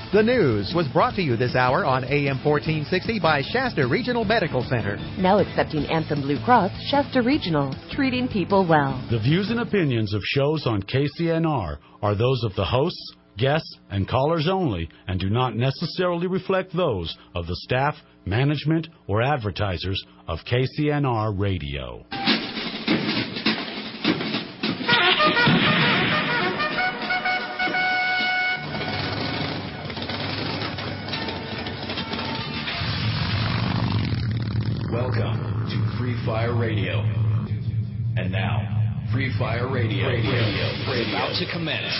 The news was brought to you this hour on AM 1460 by Shasta Regional Medical Center. Now accepting Anthem Blue Cross, Shasta Regional, treating people well. The views and opinions of shows on KCNR are those of the hosts, guests, and callers only, and do not necessarily reflect those of the staff, management, or advertisers of KCNR Radio. Welcome to Free Fire Radio. And now, Free Fire Radio is about to commence.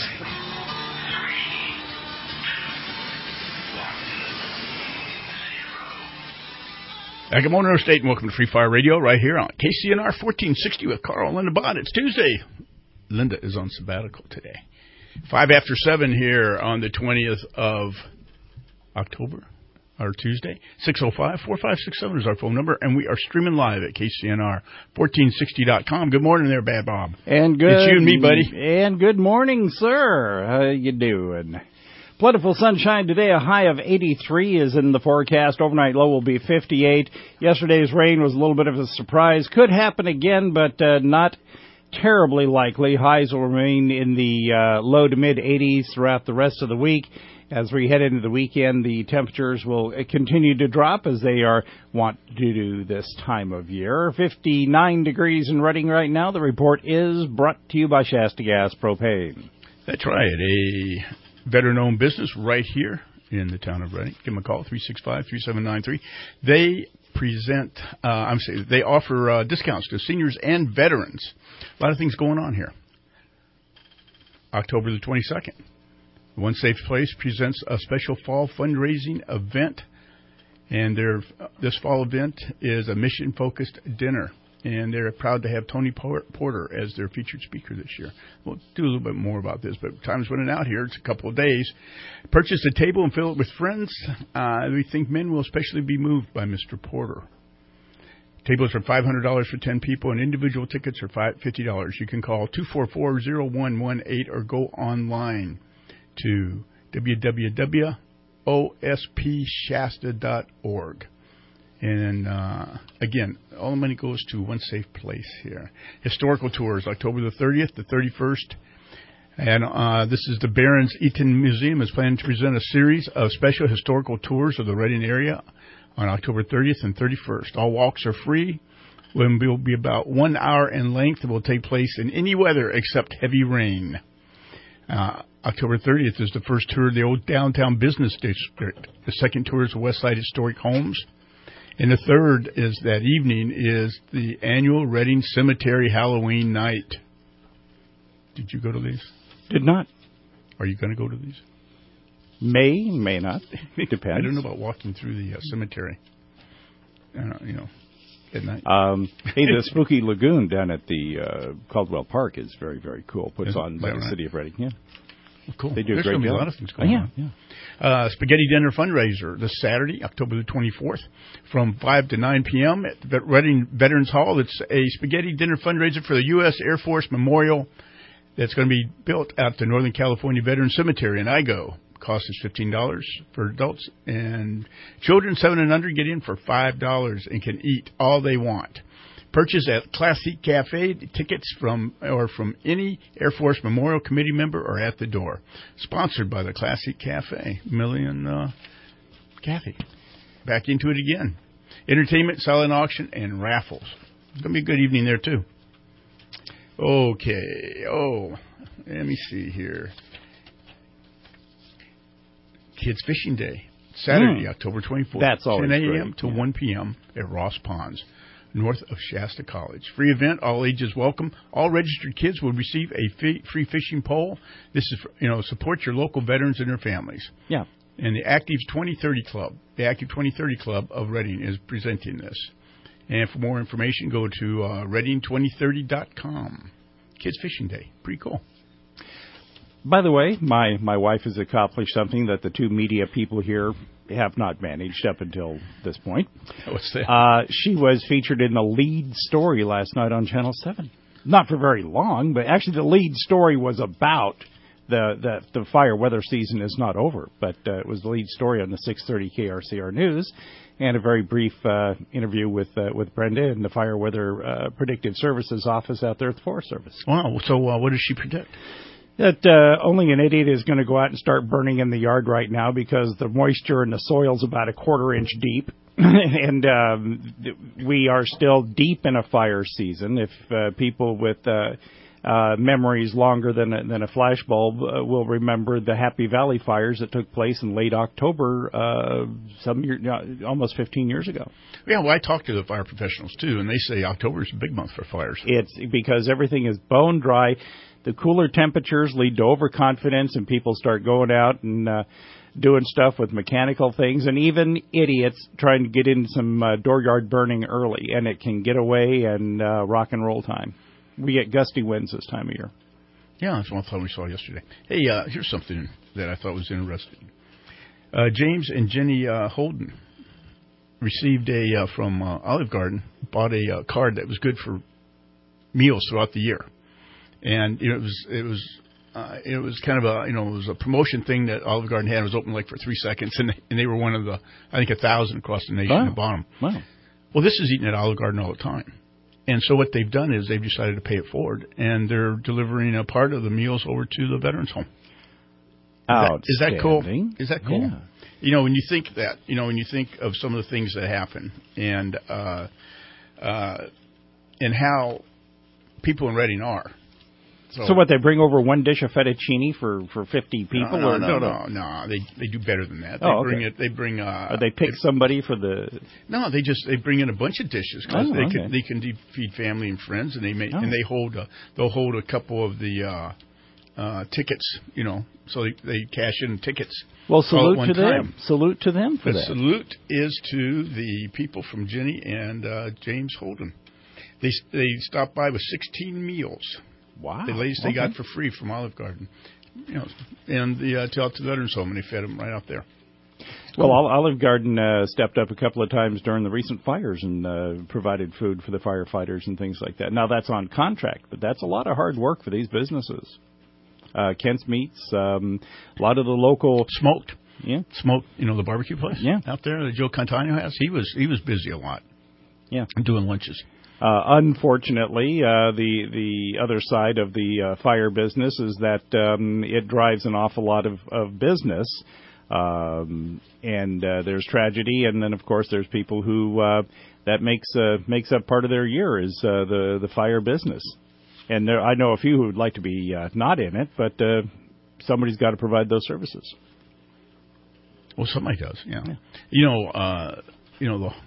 Good morning, State, and welcome to Free Fire Radio right here on KCNR 1460 with Carl and Linda Bond. It's Tuesday. Linda is on sabbatical today. 5 after 7 here on the 20th of October, or Tuesday. 605-4567 is our phone number, and we are streaming live at KCNR1460.com. Good morning there, Bad Bob. And good. It's you and me, buddy. And good morning, sir. How you doing? Plentiful sunshine today. A high of 83 is in the forecast. Overnight low will be 58. Yesterday's rain was a little bit of a surprise. Could happen again, but not terribly likely. Highs will remain in the low to mid 80s throughout the rest of the week. As we head into the weekend, the temperatures will continue to drop as they are wont to do this time of year. 59 degrees in Reading right now. The report is brought to you by Shasta Gas Propane. That's right. A veteran-owned business right here in the town of Reading. Give them a call, 365-3793. They they offer discounts to seniors and veterans. A lot of things going on here. October the 22nd. One Safe Place presents a special fall fundraising event, and this fall event is a mission-focused dinner, and they're proud to have Tony Porter as their featured speaker this year. We'll do a little bit more about this, but time's running out here. It's a couple of days. Purchase a table and fill it with friends. We think men will especially be moved by Mr. Porter. Tables are $500 for 10 people, and individual tickets are $50. You can call 244-0118 or go online to www.ospshasta.org. And, again, all the money goes to One Safe Place here. Historical tours, October the 30th, the 31st. And this is the Barron's Eaton Museum is planning to present a series of special historical tours of the Reading area on October 30th and 31st. All walks are free. Will be about 1 hour in length. It will take place in any weather except heavy rain. October 30th is the first tour of the old downtown business district. The second tour is the West Side Historic Homes. And the third is that evening is the annual Reading Cemetery Halloween night. Did you go to these? Did not. Are you going to go to these? May not. It depends. I don't know about walking through the cemetery, at night. Hey, the Spooky Lagoon down at the Caldwell Park is very, very cool. Puts on by the city of Reading. Yeah. Well, cool. They do There's a great going to be job. a lot of things going on. Yeah. Spaghetti Dinner Fundraiser this Saturday, October the 24th, from 5 to 9 p.m. at the Reading Veterans Hall. It's a spaghetti dinner fundraiser for the U.S. Air Force Memorial that's going to be built at the Northern California Veterans Cemetery in Igo. Cost is $15 for adults, and children 7 and under get in for $5 and can eat all they want. Purchase at Classic Cafe. Tickets from any Air Force Memorial Committee member are at the door. Sponsored by the Classic Cafe. Millie and Kathy. Back into it again. Entertainment, silent auction, and raffles. It's going to be a good evening there, too. Okay. Let me see here. Kids Fishing Day. Saturday, October 24th. That's always 10 a.m. great. to 1 p.m. at Ross Ponds, north of Shasta College. Free event, all ages welcome. All registered kids will receive a free fishing pole. This is, support your local veterans and their families. Yeah. And the Active 2030 Club of Reading is presenting this. And for more information, go to reading2030.com. Kids Fishing Day. Pretty cool. By the way, my wife has accomplished something that the two media people here have not managed up until this point. What's that? She was featured in the lead story last night on Channel 7. Not for very long, but actually the lead story was about the fire weather season is not over, but it was the lead story on the 6:30 KRCR News, and a very brief interview with Brenda in the Fire Weather Predictive Services office out there at the Forest Service. Wow. So what does she predict? That only an idiot is going to go out and start burning in the yard right now because the moisture in the soil's about a quarter-inch deep. And we are still deep in a fire season. If people with memories longer than a flashbulb will remember the Happy Valley fires that took place in late October, almost 15 years ago. Yeah, well, I talked to the fire professionals, too, and they say October is a big month for fires. It's because everything is bone dry. The cooler temperatures lead to overconfidence, and people start going out and doing stuff with mechanical things, and even idiots trying to get in some dooryard burning early, and it can get away and rock and roll time. We get gusty winds this time of year. Yeah, that's one thing we saw yesterday. Hey, here's something that I thought was interesting. James and Jenny Holden received from Olive Garden, bought a card that was good for meals throughout the year. And it was kind of it was a promotion thing that Olive Garden had. It was open like for 3 seconds, and they were one of the, I think, 1,000 across the nation that bought them. Wow. Well, this is eaten at Olive Garden all the time. And so what they've done is they've decided to pay it forward, and they're delivering a part of the meals over to the Veterans Home. Is that cool? Is that cool? Yeah. When you think that, when you think of some of the things that happen and how people in Reading are. So what, they bring over one dish of fettuccine for 50 people? No. They do better than that. They bring they pick somebody for the... No, they bring in a bunch of dishes because they can feed family and friends, and they'll hold a couple of the tickets, so they cash in tickets. Well, salute to them. Salute to them for that. The salute is to the people from Jenny and James Holden. They stopped by with 16 meals. Wow. The latest they got for free from Olive Garden. And out to the Veterans Home, and they fed them right out there. Well, Olive Garden stepped up a couple of times during the recent fires and provided food for the firefighters and things like that. Now, that's on contract, but that's a lot of hard work for these businesses. Kent's Meats, a lot of the local... Smoked, the barbecue place out there that Joe Cantano has. He was busy a lot doing lunches. Unfortunately, the other side of the fire business is that it drives an awful lot of business, and there's tragedy, and then of course there's people who that makes up part of their year is the fire business, and I know a few who would like to be not in it, but somebody's got to provide those services. Well, somebody does, yeah. The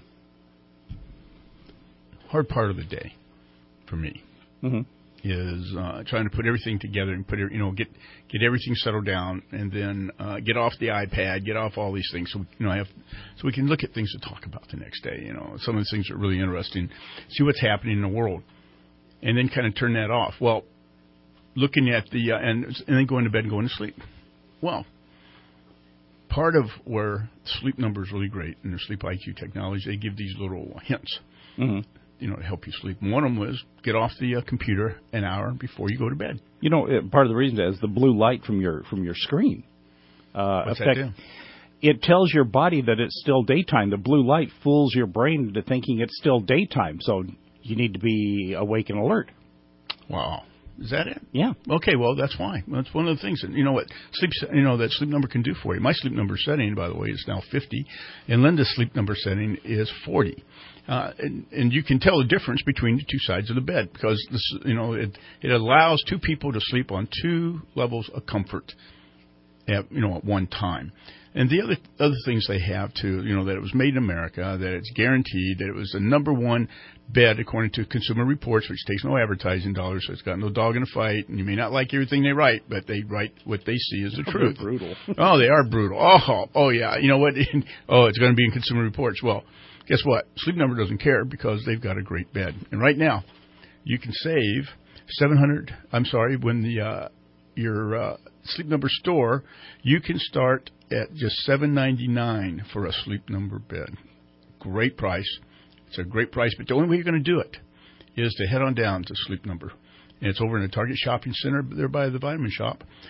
hard part of the day for me is trying to put everything together and get everything settled down, and then get off the iPad, get off all these things, so we can look at things to talk about the next day. Some of these things are really interesting. See what's happening in the world, and then kind of turn that off. Well, looking at and then going to bed and going to sleep. Well, part of where Sleep Number is really great in their Sleep IQ technology, they give these little hints. To help you sleep. And one of them was get off the computer an hour before you go to bed. Part of the reason is the blue light from your screen. What's that do? It tells your body that it's still daytime. The blue light fools your brain into thinking it's still daytime, so you need to be awake and alert. Wow. Is that it? Yeah. Okay, well, that's why. That's one of the things that, that Sleep Number can do for you. My Sleep Number setting, by the way, is now 50, and Linda's Sleep Number setting is 40. And you can tell the difference between the two sides of the bed because it allows two people to sleep on two levels of comfort at one time. And the other things they have too, that it was made in America, that it's guaranteed, that it was the number one bed according to Consumer Reports, which takes no advertising dollars, so it's got no dog in the fight. And you may not like everything they write, but they write what they see as the truth. They're brutal. Oh, they are brutal. Oh yeah. You know what? It's going to be in Consumer Reports. Well, guess what? Sleep Number doesn't care because they've got a great bed. And right now, you can save $700. I'm sorry, when your Sleep Number store, you can start at just $7.99 for a Sleep Number bed. Great price. It's a great price, but the only way you're going to do it is to head on down to Sleep Number. And it's over in the Target Shopping Center there by the Vitamin Shop.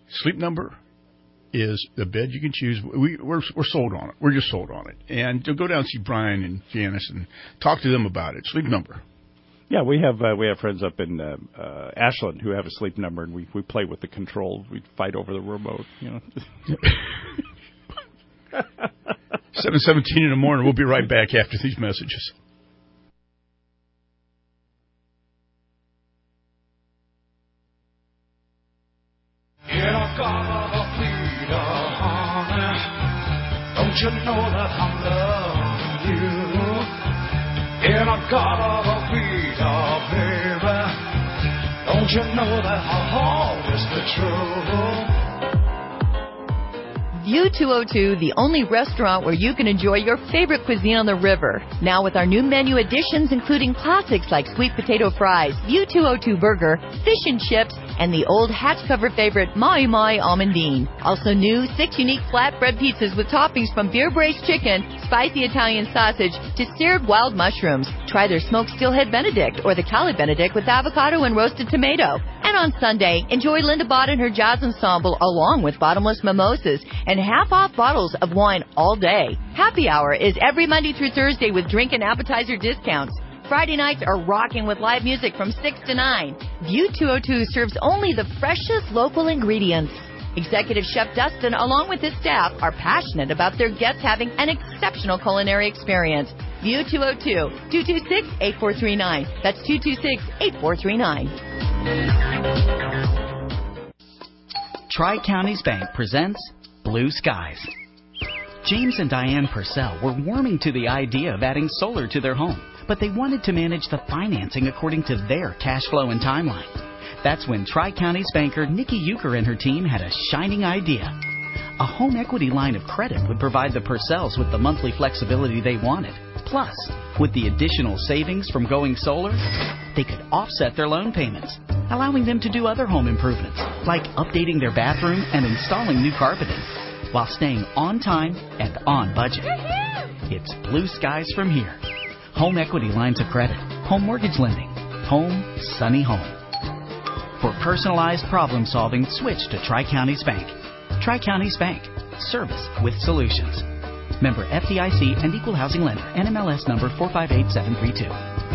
Sleep Number is the bed you can choose. We're sold on it. We're just sold on it. And to go down and see Brian and Janice and talk to them about it. Sleep Number. Yeah, we have friends up in Ashland who have a Sleep Number, and we play with the controls. We fight over the remote, 7:17 in the morning. We'll be right back after these messages. Don't you know that I'm loving you? In a garden of Rita, baby. Don't you know that I'll always be true? View 202, the only restaurant where you can enjoy your favorite cuisine on the river. Now with our new menu additions, including classics like sweet potato fries, View 202 burger, fish and chips, and the old hatch cover favorite, Mai Mai Almondine. Also new, 6 unique flatbread pizzas with toppings from beer braised chicken, spicy Italian sausage, to seared wild mushrooms. Try their smoked steelhead Benedict or the Cali Benedict with avocado and roasted tomato. And on Sunday, enjoy Linda Bott and her jazz ensemble along with bottomless mimosas and half-off bottles of wine all day. Happy Hour is every Monday through Thursday with drink and appetizer discounts. Friday nights are rocking with live music from 6 to 9. View 202 serves only the freshest local ingredients. Executive Chef Dustin, along with his staff, are passionate about their guests having an exceptional culinary experience. View 202, 226-8439. That's 226-8439. Tri-Counties Bank presents Blue Skies. James and Diane Purcell were warming to the idea of adding solar to their home, but they wanted to manage the financing according to their cash flow and timeline. That's when Tri-Counties banker Nikki Euchre and her team had a shining idea. A home equity line of credit would provide the Purcells with the monthly flexibility they wanted. Plus, with the additional savings from going solar, they could offset their loan payments, allowing them to do other home improvements, like updating their bathroom and installing new carpeting, while staying on time and on budget. It's blue skies from here. Home equity lines of credit, home mortgage lending, home, sunny home. For personalized problem solving, switch to Tri-Counties Bank. Tri-Counties Bank. Service with solutions. Member FDIC and Equal Housing Lender. NMLS number 458732.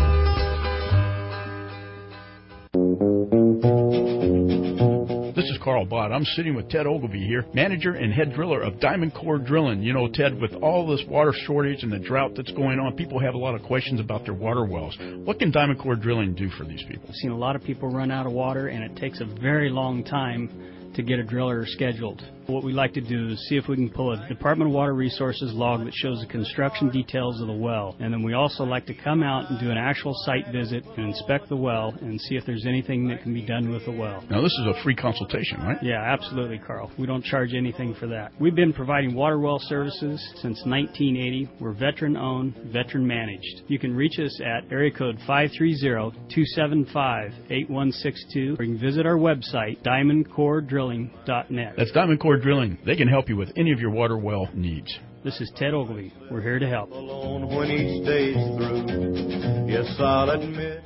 This is Carl Bott. I'm sitting with Ted Ogilvie here, manager and head driller of Diamond Core Drilling. You know, Ted, with all this water shortage and the drought that's going on, people have a lot of questions about their water wells. What can Diamond Core Drilling do for these people? I've seen a lot of people run out of water, and it takes a very long time to get a driller scheduled. What we like to do is see if we can pull a Department of Water Resources log that shows the construction details of the well. And then we also like to come out and do an actual site visit and inspect the well and see if there's anything that can be done with the well. Now, this is a free consultation, right? Yeah, absolutely, Carl. We don't charge anything for that. We've been providing water well services since 1980. We're veteran-owned, veteran-managed. You can reach us at area code 530-275-8162, or you can visit our website, diamondcoredrilling.net. That's Diamond Core Drilling. They can help you with any of your water well needs. This is Ted Ogilvie. We're here to help. When each day's through, yes, I'll admit.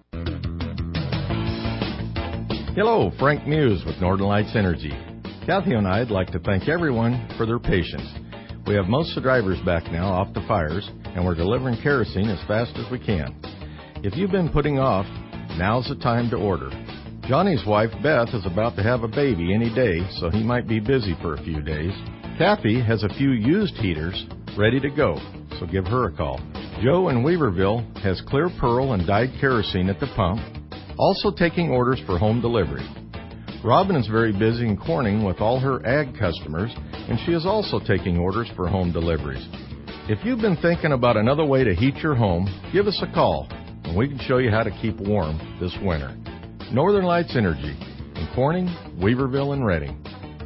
Hello, Frank Muse with Northern Lights Energy. Kathy and I'd like to thank everyone for their patience. We have most of the drivers back now off the fires, and we're delivering kerosene as fast as we can. If you've been putting off, now's the time to order. Johnny's wife, Beth, is about to have a baby any day, so he might be busy for a few days. Kathy has a few used heaters ready to go, so give her a call. Joe in Weaverville has clear pearl and dyed kerosene at the pump, also taking orders for home delivery. Robin is very busy in Corning with all her ag customers, and she is also taking orders for home deliveries. If you've been thinking about another way to heat your home, give us a call, and we can show you how to keep warm this winter. Northern Lights Energy in Corning, Weaverville, and Reading.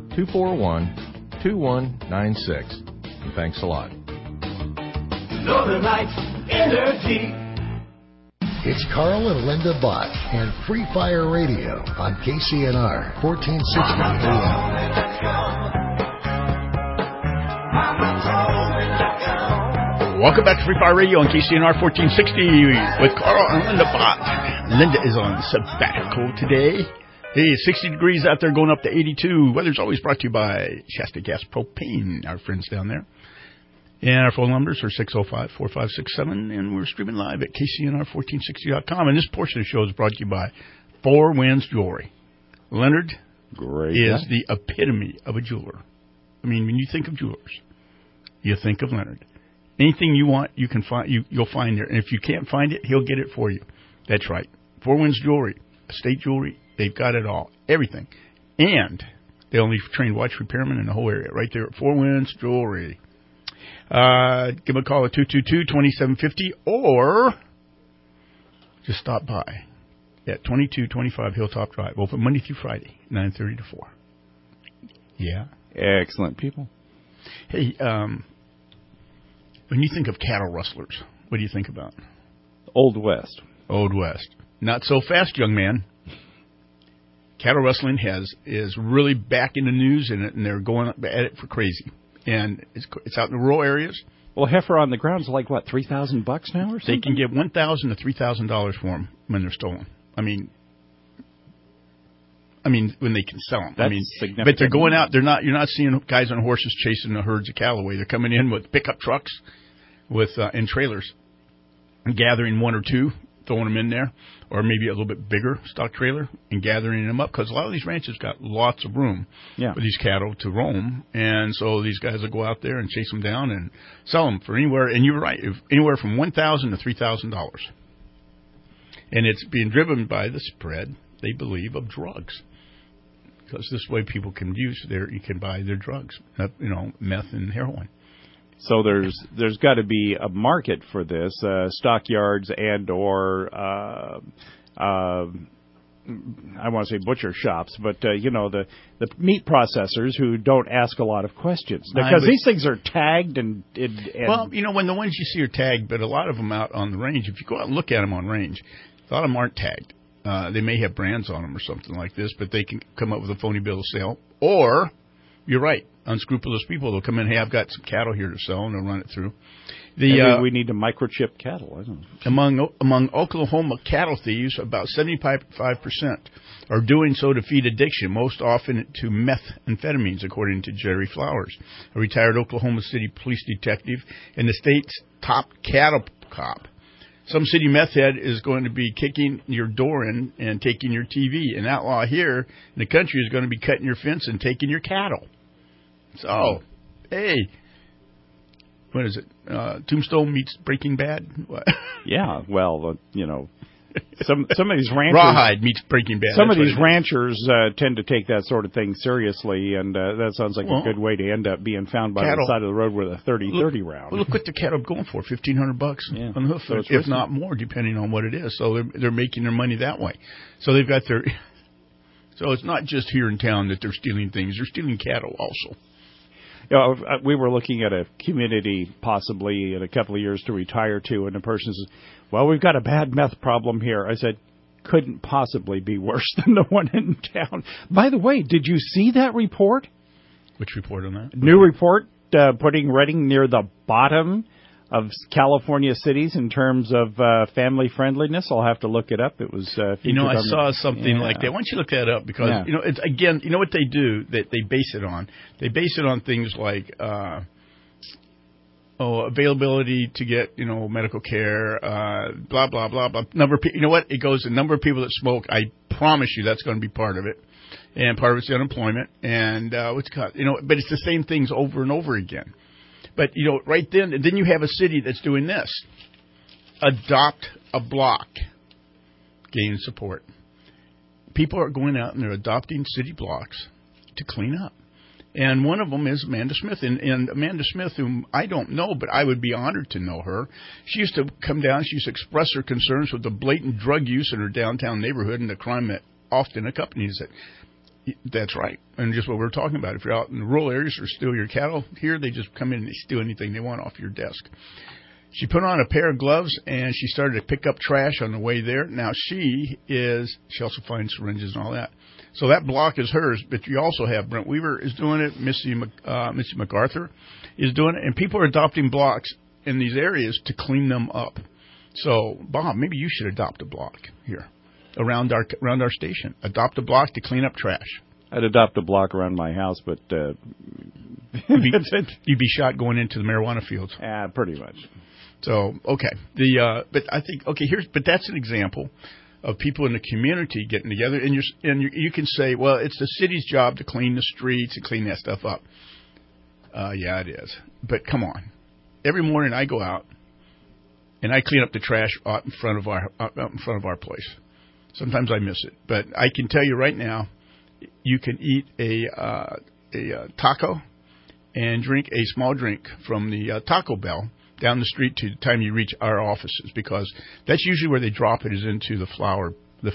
241-2196. And thanks a lot. Northern Lights Energy. It's Carl and Linda Bott and Free Fire Radio on KCNR 1460 AM. Welcome back to Free Fire Radio on KCNR 1460 with Carl and Linda Bott. Linda is on sabbatical today. Hey, it's 60 degrees out there, going up to 82. Weather's always brought to you by Shasta Gas Propane, our friends down there. And our phone numbers are 605-4567, and we're streaming live at KCNR1460.com. And this portion of the show is brought to you by Four Winds Jewelry. Leonard is the epitome of a jeweler. I mean, when you think of jewelers, you think of Leonard. Anything you want, you can find. You'll find there. And if you can't find it, he'll get it for you. That's right. Four Winds Jewelry, estate jewelry, they've got it all, everything. And they only train watch repairmen in the whole area, right there at Four Winds Jewelry. Give them a call at 222-2750, or just stop by at 2225 Hilltop Drive, open Monday through Friday, 9:30 to 4. Yeah. Excellent people. Hey, when you think of cattle rustlers, what do you think about? Old West. Old West. Not so fast, young man. Cattle rustling is really back in the news, and they're going at it for crazy. And it's out in the rural areas. Well, heifer on the ground is like, what, $3,000 now or something? They can get $1,000 to $3,000 for them when they're stolen. I mean, when they can sell them. That's significant. But they're going out. You're not seeing guys on horses chasing the herds of cattle away. They're coming in with pickup trucks and trailers, and gathering one or two, throwing them in there, or maybe a little bit bigger stock trailer, and gathering them up, because a lot of these ranches got lots of room for these cattle to roam, and so these guys will go out there and chase them down and sell them for anywhere, and you're right, anywhere from $1,000 to $3,000. And it's being driven by the spread, they believe, of drugs. Because this way people can you can buy their drugs, meth and heroin. So there's got to be a market for this, stockyards and or I want to say butcher shops, but the meat processors who don't ask a lot of questions, because these things are tagged and well, when the ones you see are tagged, but a lot of them out on the range, if you go out and look at them on range, a lot of them aren't tagged. They may have brands on them or something like this, but they can come up with a phony bill of sale. Or, you're right, unscrupulous people, they'll come in, hey, I've got some cattle here to sell, and they'll run it through. Maybe we need to microchip cattle. I don't know. Among Oklahoma cattle thieves, about 75% are doing so to feed addiction, most often to methamphetamines, according to Jerry Flowers, a retired Oklahoma City police detective and the state's top cattle cop. Some city meth head is going to be kicking your door in and taking your TV. An outlaw here in the country is going to be cutting your fence and taking your cattle. So, hey, what is it? Tombstone meets Breaking Bad? What? Yeah, well, some of these ranchers... Rawhide meets Breaking Bad. Some of these ranchers tend to take that sort of thing seriously, and that sounds like a good way to end up being found by the side of the road with a 30-30 round. Well, look what the cattle are going for, $1,500 on the hoof, so if not more, depending on what it is. So they're making their money that way. So they've got their... So it's not just here in town that they're stealing things. They're stealing cattle also. We were looking at a community possibly in a couple of years to retire to, and the person says, well, we've got a bad meth problem here. I said, couldn't possibly be worse than the one in town. By the way, did you see that report? Which report on that? New report putting Redding near the bottom of California cities in terms of family friendliness. I'll have to look it up. It was I saw something like that. Why don't you look that up? Because it's again, you know what they do that they base it on? They base it on things like availability to get medical care, blah blah blah blah. Number of you know what? It goes the number of people that smoke. I promise you that's going to be part of it, and part of it's the unemployment and but it's the same things over and over again. But, right then you have a city that's doing this. Adopt a block. Gain support. People are going out and they're adopting city blocks to clean up. And one of them is Amanda Smith. And Amanda Smith, whom I don't know, but I would be honored to know her. She used to come down. She used to express her concerns with the blatant drug use in her downtown neighborhood and the crime that often accompanies it. That's right. And just what we're talking about. If you're out in the rural areas or steal your cattle here, they just come in and they steal anything they want off your desk. She put on a pair of gloves and she started to pick up trash on the way there. Now she also finds syringes and all that. So that block is hers, but you also have Brent Weaver is doing it, Missy MacArthur is doing it, and people are adopting blocks in these areas to clean them up. So, Bob, maybe you should adopt a block here. around our station. Adopt a block to clean up trash. I'd adopt a block around my house, but you'd be shot going into the marijuana fields. Pretty much. So okay, but I think but that's an example of people in the community getting together, and you can say, well, it's the city's job to clean the streets and clean that stuff up. Yeah, it is. But come on, every morning I go out and I clean up the trash out in front of our place. Sometimes I miss it, but I can tell you right now, you can eat a taco and drink a small drink from the Taco Bell down the street to the time you reach our offices, because that's usually where they drop it, is into the flour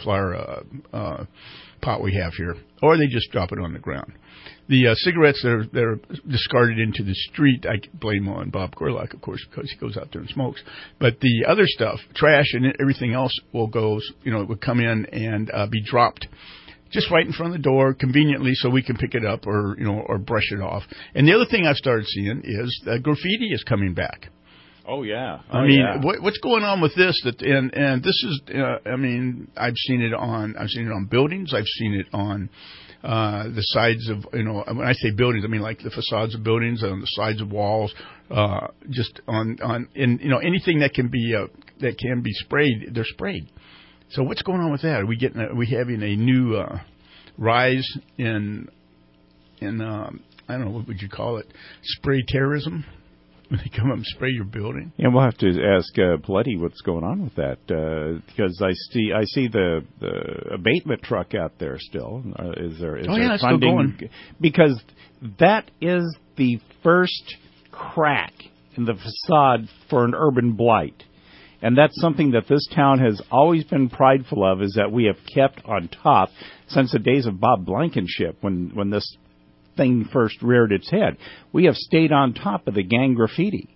pot we have here, or they just drop it on the ground. The cigarettes that are discarded into the street, I blame on Bob Gorlock, of course, because he goes out there and smokes. But the other stuff, trash and everything else, would come in and be dropped just right in front of the door, conveniently, so we can pick it up or brush it off. And the other thing I've started seeing is graffiti is coming back. Oh yeah. What's going on with this? And this is, I've seen it on buildings. I've seen it on the sides of, when I say buildings, I mean like the facades of buildings, on the sides of walls, just on anything that can be sprayed. They're sprayed. So what's going on with that? Are we having a new rise in I don't know, what would you call it? Spray terrorism? When they come up and spray your building? Yeah, we'll have to ask Paletti what's going on with that, because I see the abatement truck out there still. Is there it's funding? Still going. Because that is the first crack in the facade for an urban blight. And that's something that this town has always been prideful of, is that we have kept on top since the days of Bob Blankenship, when this thing first reared its head. We have stayed on top of the gang graffiti.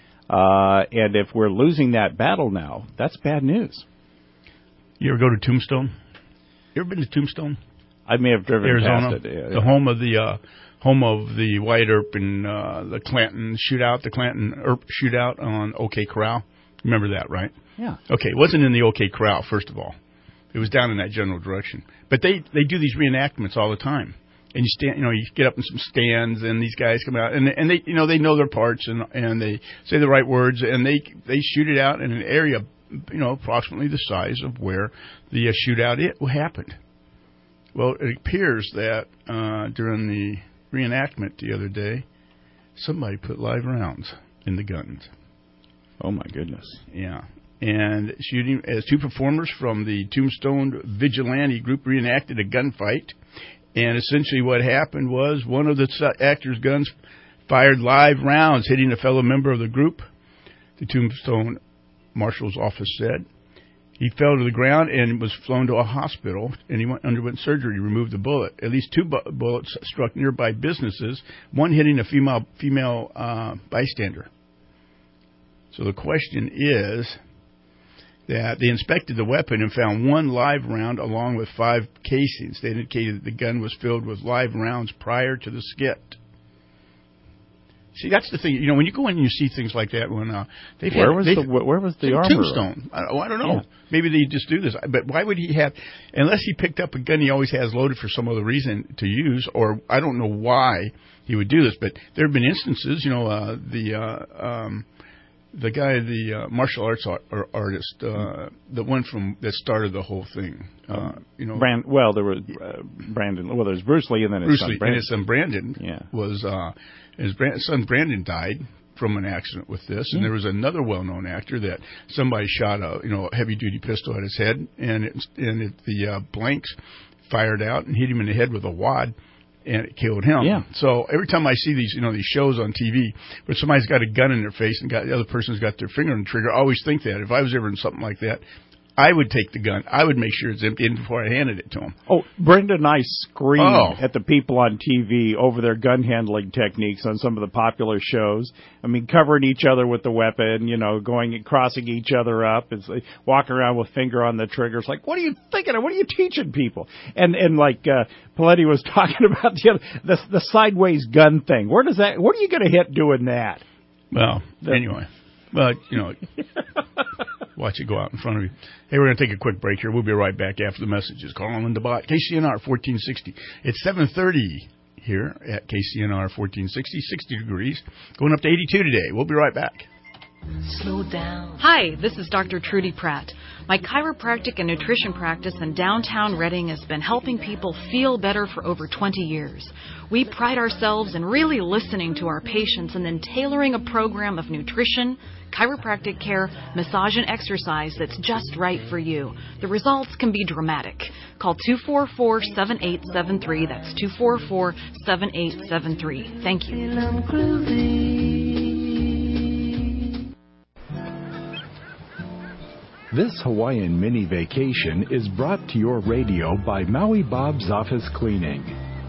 And if we're losing that battle now, that's bad news. You ever go to Tombstone? You ever been to Tombstone? I may have driven Arizona, past it. Yeah, the home of the Wyatt Earp and the Clanton Earp shootout on OK Corral. Remember that, right? Yeah. Okay, it wasn't in the OK Corral, first of all. It was down in that general direction. But they do these reenactments all the time. And you get up in some stands, and these guys come out, and they, they know their parts, and they say the right words, and they shoot it out in an area, approximately the size of where the shootout happened. Well, it appears that during the reenactment the other day, somebody put live rounds in the guns. Oh my goodness! Yeah. And shooting as two performers from the Tombstone Vigilante group reenacted a gunfight. And essentially what happened was one of the actors' guns fired live rounds, hitting a fellow member of the group, the Tombstone Marshal's office said. He fell to the ground and was flown to a hospital, and he underwent surgery to remove the bullet. At least two bullets struck nearby businesses, one hitting a female bystander. So the question is that they inspected the weapon and found one live round along with 5 casings. They indicated that the gun was filled with live rounds prior to the skit. See, that's the thing. When you go in and you see things like that, when where was the armor? Tombstone. I don't know. Yeah. Maybe they just do this. But why would he have? Unless he picked up a gun he always has loaded for some other reason to use, or I don't know why he would do this. But there have been instances. The guy, the martial arts artist, the one that started the whole thing. There was Brandon. Well, there's Bruce Lee, and then his son Brandon. And his son Brandon was his son Brandon died from an accident with this, and there was another well-known actor that somebody shot a heavy-duty pistol at his head, and the blanks fired out and hit him in the head with a wad. And it killed him. Yeah. So every time I see these, these shows on TV where somebody's got a gun in their face and the other person's got their finger on the trigger, I always think that if I was ever in something like that, I would take the gun. I would make sure it's empty before I handed it to him. Oh, Brenda and I screamed at the people on TV over their gun handling techniques on some of the popular shows. I mean, covering each other with the weapon, going and crossing each other up. It's like walking around with finger on the trigger. It's like, what are you thinking of? What are you teaching people? And like Paletti was talking about the sideways gun thing. What are you going to hit doing that? Well, anyway. But, Watch it go out in front of you. Hey, we're going to take a quick break here. We'll be right back after the messages. Carl and DeBot, KCNR 1460. It's 7:30 here at KCNR 1460, 60 degrees, going up to 82 today. We'll be right back. Slow down. Hi, this is Dr. Trudy Pratt. My chiropractic and nutrition practice in downtown Reading has been helping people feel better for over 20 years. We pride ourselves in really listening to our patients and then tailoring a program of nutrition, chiropractic care, massage, and exercise that's just right for you. The results can be dramatic. Call 244-7873. That's 244-7873. Thank you. This Hawaiian mini vacation is brought to your radio by Maui Bob's Office Cleaning.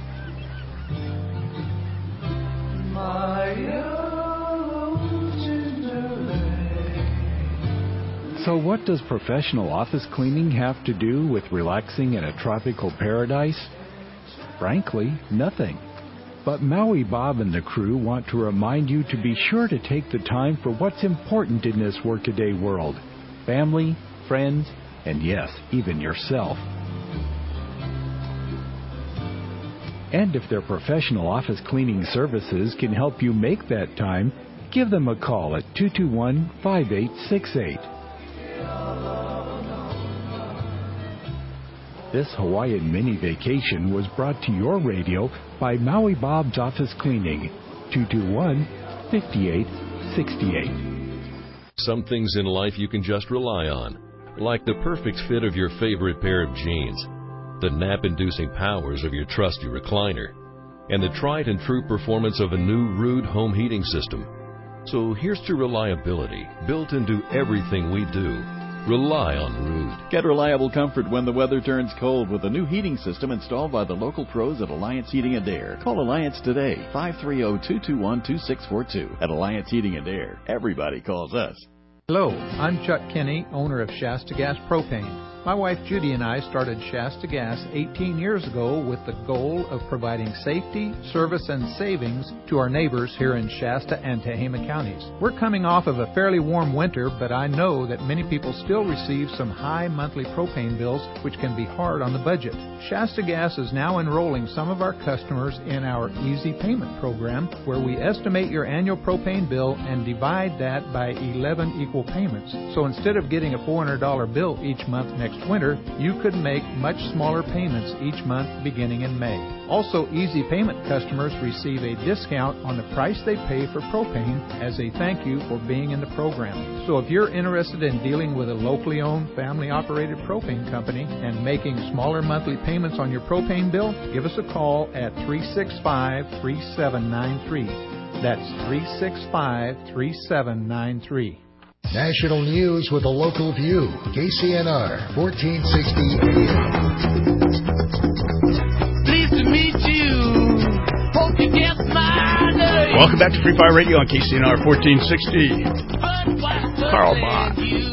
So what does professional office cleaning have to do with relaxing in a tropical paradise? Frankly, nothing. But Maui Bob and the crew want to remind you to be sure to take the time for what's important in this workaday world. Family, friends, and yes, even yourself. And if their professional office cleaning services can help you make that time, give them a call at 221-5868. This Hawaiian mini vacation was brought to your radio by Maui Bob's Office Cleaning, 221-5868. Some things in life you can just rely on, like the perfect fit of your favorite pair of jeans, the nap-inducing powers of your trusty recliner, and the tried and true performance of a new Ruud home heating system. So here's to reliability built into everything we do. Rely on Ruud. Get reliable comfort when the weather turns cold with a new heating system installed by the local pros at Alliance Heating and Air. Call Alliance today, 530-221-2642. At Alliance Heating and Air, everybody calls us. Hello, I'm Chuck Kinney, owner of Shasta Gas Propane. My wife Judy and I started Shasta Gas 18 years ago with the goal of providing safety, service, and savings to our neighbors here in Shasta and Tehama counties. We're coming off of a fairly warm winter, but I know that many people still receive some high monthly propane bills, which can be hard on the budget. Shasta Gas is now enrolling some of our customers in our Easy Payment program, where we estimate your annual propane bill and divide that by 11 equal payments. So instead of getting a $400 bill each month next winter, you could make much smaller payments each month beginning in May. Also, Easy Payment customers receive a discount on the price they pay for propane as a thank you for being in the program. So if you're interested in dealing with a locally owned, family-operated propane company and making smaller monthly payments on your propane bill, give us a call at 365-3793. That's 365-3793. National news with a local view. KCNR 1460 AM. Pleased to meet you. Hope you guess my name. Welcome back to Free Fire Radio on KCNR 1460. Carl Bott.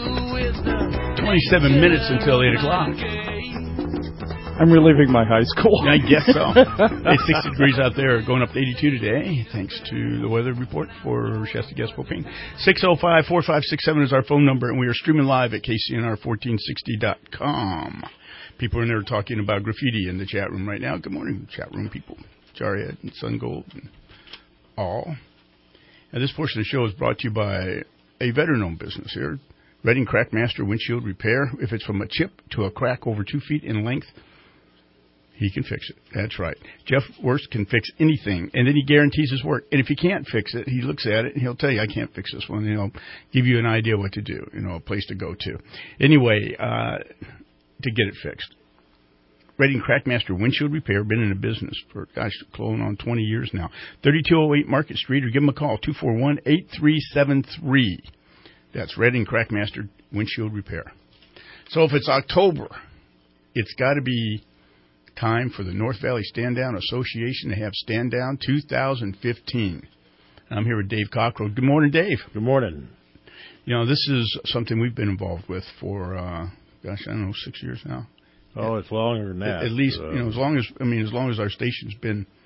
27 minutes until 8 o'clock. I'm reliving my high school. I guess so. It's 60 degrees out there, going up to 82 today, thanks to the weather report for Shasta Gas Propane. 605-4567 is our phone number, and we are streaming live at KCNR1460.com. People are in there talking about graffiti in the chat room right now. Good morning, chat room people. Jarhead and Sun Gold and all. And this portion of the show is brought to you by a veteran-owned business here, Reading Crackmaster Windshield Repair. If it's from a chip to a crack over 2 feet in length, he can fix it. That's right. Jeff Worst can fix anything, and then he guarantees his work. And if he can't fix it, he looks at it, and he'll tell you, I can't fix this one. And he'll give you an idea what to do, a place to go to. Anyway, to get it fixed. Reading Crackmaster Windshield Repair, been in the business for, close on 20 years now. 3208 Market Street, or give them a call, 241-8373. That's Reading Crackmaster Windshield Repair. So if it's October, it's got to be time for the North Valley Stand Down Association to have Stand Down 2015. I'm here with Dave Cockrell. Good morning, Dave. Good morning. This is something we've been involved with for, 6 years now. Oh, it's longer than that. At least, as long as our station's been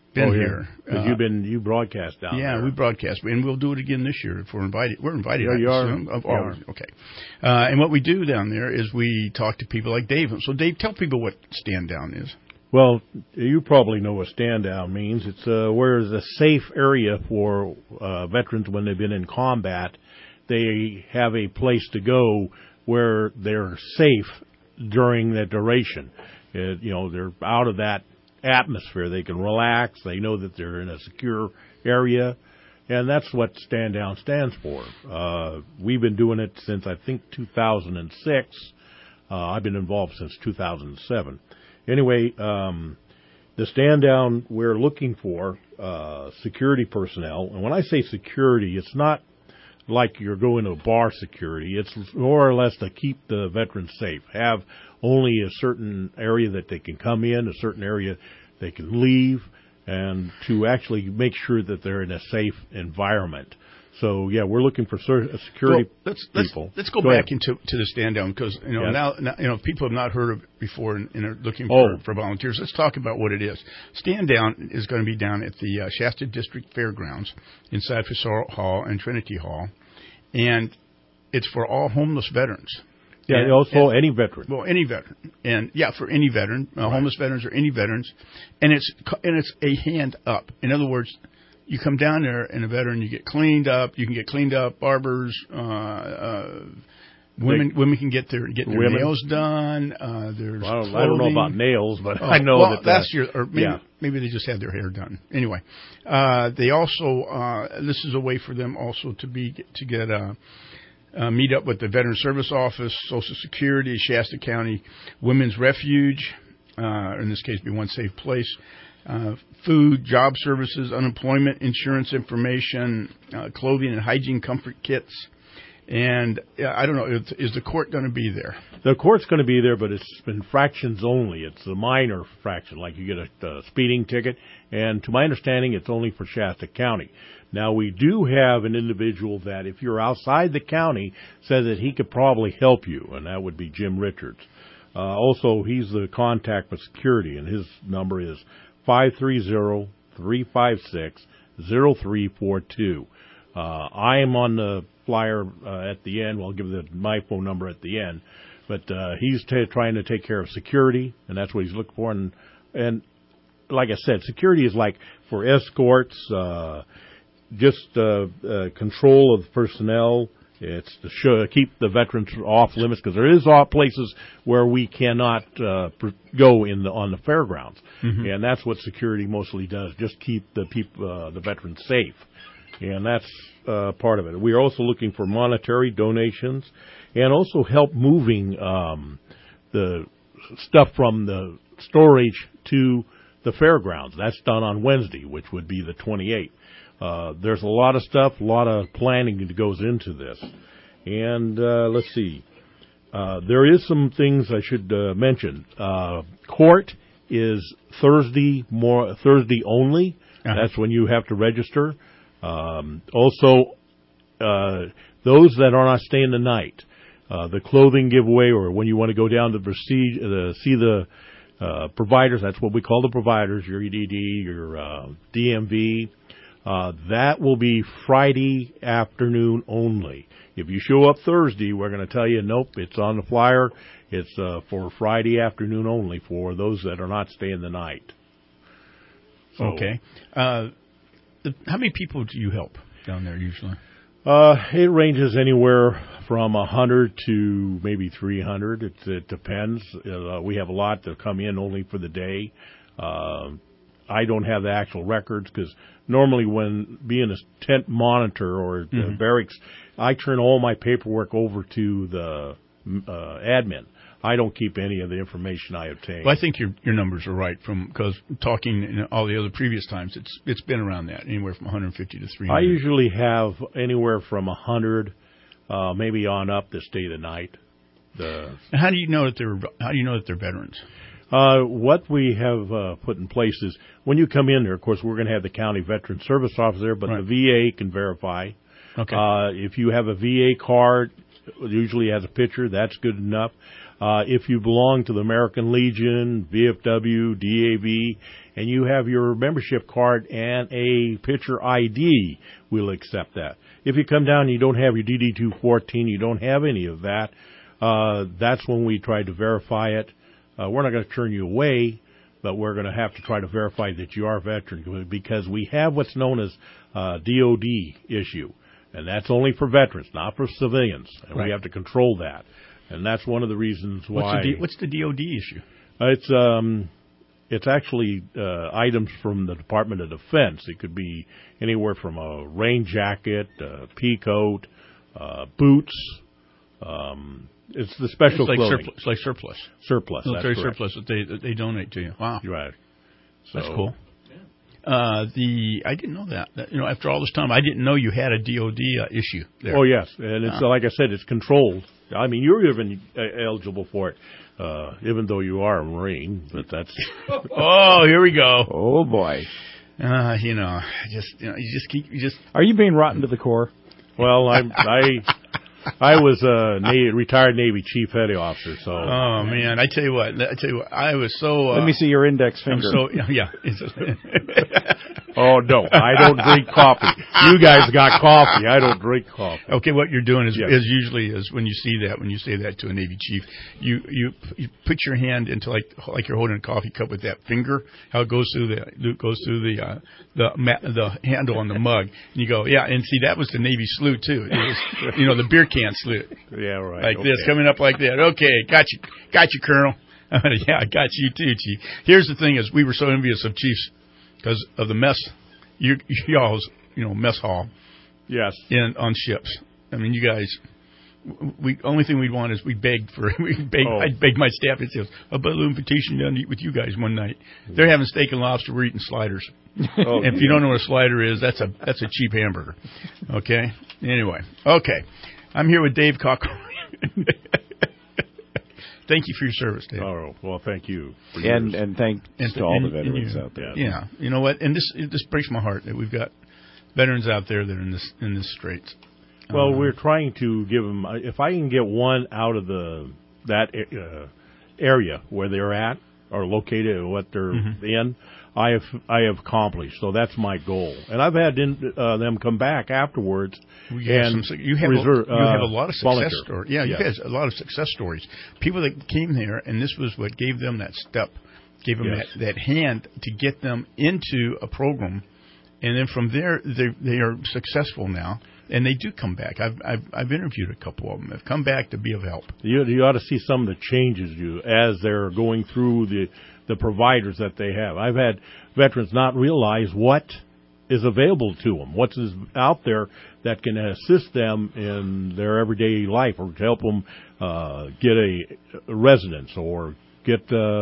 been here. Because you broadcast down there. Yeah, we broadcast, and we'll do it again this year if we're invited. We're invited. Yeah, you are. Okay. And what we do down there is we talk to people like Dave. So, Dave, tell people what stand down is. Well, you probably know what stand down means. It's where there's a safe area for veterans when they've been in combat. They have a place to go where they're safe during the duration. They're out of that atmosphere. They can relax. They know that they're in a secure area, and that's what Stand Down stands for. We've been doing it since, I think, 2006. I've been involved since 2007. Anyway, the Stand Down, we're looking for security personnel. And when I say security, it's not like you're going to bar security. It's more or less to keep the veterans safe. Have only a certain area that they can come in, a certain area they can leave, and to actually make sure that they're in a safe environment. So, yeah, we're looking for security people. Let's go back into the stand down because now people have not heard of it before and are looking for volunteers. Let's talk about what it is. Stand down is going to be down at the Shasta District Fairgrounds inside Fasoro Hall and Trinity Hall, and it's for all homeless veterans. Yeah, and also any veteran. Well, any veteran, and for any veteran, homeless veterans or any veterans, and it's a hand up. In other words, you come down there and a veteran, you get cleaned up. You can get cleaned up. Barbers, women can get their nails done. There's I don't know about nails, but I know that's maybe they just had their hair done. Anyway, they also this is a way for them also to get meet up with the Veteran Service Office, Social Security, Shasta County Women's Refuge, in this case, be One Safe Place. Food, job services, unemployment, insurance information, clothing and hygiene comfort kits. And I don't know, is the court going to be there? The court's going to be there, but it's in fractions only. It's a minor fraction, like you get a speeding ticket. And to my understanding, it's only for Shasta County. Now, we do have an individual that, if you're outside the county, says that he could probably help you, and that would be Jim Richards. Also, he's the contact for security, and his number is 530-356-0342. I am on the flyer at the end. Well, I'll give my phone number at the end. But he's trying to take care of security, and that's what he's looking for. And like I said, security is like for escorts, just control of personnel. It's to keep the veterans off limits, because there is places where we cannot go on the fairgrounds, and that's what security mostly does, just keep the veterans safe, and that's part of it. We are also looking for monetary donations and also help moving the stuff from the storage to the fairgrounds. That's done on Wednesday, which would be the 28th. There's a lot of stuff, a lot of planning that goes into this. And let's see. There is some things I should mention. Court is Thursday only. That's when you have to register. Also, those that are not staying the night, the clothing giveaway, or when you want to go down to see the providers, that's what we call the providers, your EDD, your DMV, that will be Friday afternoon only. If you show up Thursday, we're going to tell you, nope, it's on the flyer. It's for Friday afternoon only for those that are not staying the night. So, okay. How many people do you help down there usually? It ranges anywhere from 100 to maybe 300. It depends. We have a lot that come in only for the day. I don't have the actual records because normally when being a tent monitor or barracks, I turn all my paperwork over to the admin. I don't keep any of the information I obtain. Well, I think your numbers are right because talking in all the other previous times, it's been around that, anywhere from 150 to 300. I usually have anywhere from 100, maybe on up to stay the night. And how do you know that they're veterans? What we have put in place is when you come in there, of course, we're going to have the county veteran service officer there, but the VA can verify. Okay. If you have a VA card, it usually has a picture. That's good enough. If you belong to the American Legion, VFW, DAV, and you have your membership card and a picture ID, we'll accept that. If you come down and you don't have your DD-214, you don't have any of that, that's when we try to verify it. We're not going to turn you away, but we're going to have to try to verify that you are a veteran, because we have what's known as DOD issue, and that's only for veterans, not for civilians, and we have to control that. And that's one of the reasons why. What's the DOD issue? It's actually items from the Department of Defense. It could be anywhere from a rain jacket, a pea coat, boots. It's the special clothing. It's like surplus. Surplus. Military that's surplus that they donate to you. Wow. Right. So, that's cool. I didn't know that. After all this time, I didn't know you had a DOD issue there. Oh, yes. And it's like I said, it's controlled. I mean, you're even eligible for it, even though you are a Marine. But that's. Oh, here we go. Oh boy. You just keep. Are you being rotten to the core? Well, I was a retired Navy Chief Petty Officer, so. Oh man, I tell you what, I was so. Let me see your index finger. Yeah. Oh no, I don't drink coffee. You guys got coffee. I don't drink coffee. Okay, what you're doing is usually when you say that to a Navy chief, you put your hand into like you're holding a coffee cup with that finger, how it goes through the handle on the mug, and you go, yeah, and see that was the Navy salute too. It was the beer can salute. Yeah, right. Like this, coming up like that. Okay, got you, Colonel. Yeah, I got you too, Chief. Here's the thing: is we were so envious of chiefs because of the mess, y'all's mess hall. Yes. On ships. I mean, you guys. Only thing we'd want is I'd beg my staff to say a balloon petition down to eat with you guys one night. They're having steak and lobster. We're eating sliders. Oh, if you don't know what a slider is, that's a cheap hamburger. Okay. Anyway. Okay. I'm here with Dave Cocker. Thank you for your service, Dave. Oh, well, thank you. And thanks to all the veterans out there. Yeah. You know what? And this breaks my heart that we've got veterans out there that are in this straits. Well, we're trying to give them. If I can get one out of that area where they're at or located or what they're in, I have accomplished. So that's my goal. And I've had them come back afterwards. You have a lot of success stories. Yeah, you've had a lot of success stories. People that came there, and this was what gave them that step, gave them that hand to get them into a program, and then from there they are successful now. And they do come back. I've interviewed a couple of them. They've come back to be of help. You ought to see some of the changes as they're going through the providers that they have. I've had veterans not realize what is available to them, what is out there that can assist them in their everyday life or to help them get a residence or get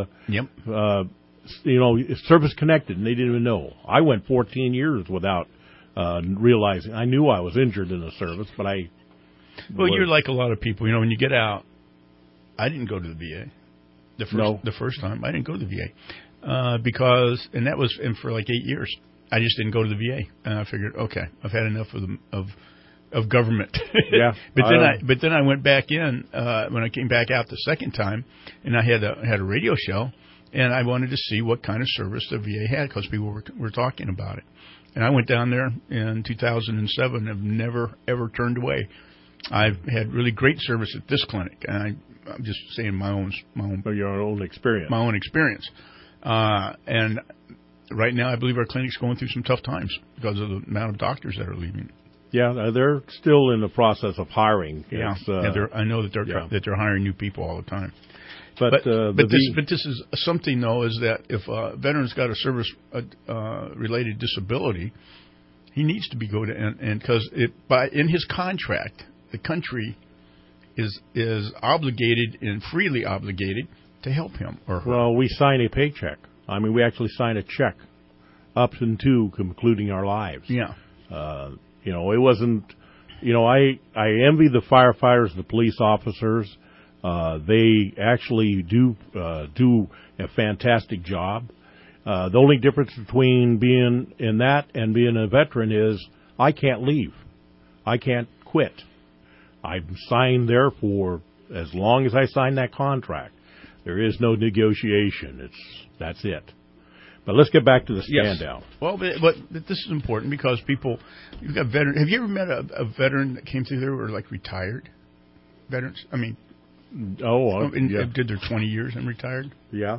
service connected, and they didn't even know. I went 14 years without realizing. I knew I was injured in the service, but you're like a lot of people. When you get out, I didn't go to the VA. The first time I didn't go to the VA because that was for like 8 years. I just didn't go to the VA, and I figured, okay, I've had enough of government. Yeah. But then I went back in when I came back out the second time, and I had a radio show, and I wanted to see what kind of service the VA had because people were talking about it. And I went down there in 2007 and have never, ever turned away. I've had really great service at this clinic, and I'm just saying your own experience. My own experience. And right now, I believe our clinic's going through some tough times because of the amount of doctors that are leaving. Yeah, they're still in the process of hiring. Yeah, I know that they're hiring new people all the time. But this is something, though, is that if a veteran's got a service related disability, he needs to be go to and because in his contract, the country is obligated and freely obligated to help him or her. Well, we sign a paycheck. I mean, we actually sign a check up into concluding our lives. Yeah. It wasn't. I envy the firefighters, the police officers. They actually do a fantastic job. The only difference between being in that and being a veteran is I can't leave. I can't quit. I'm signed there for as long as I sign that contract. There is no negotiation. That's it. But let's get back to the stand down. Well, but this is important because you've got veterans. Have you ever met a veteran that came through there or like retired veterans? I mean, did their 20 years and retired? Yeah.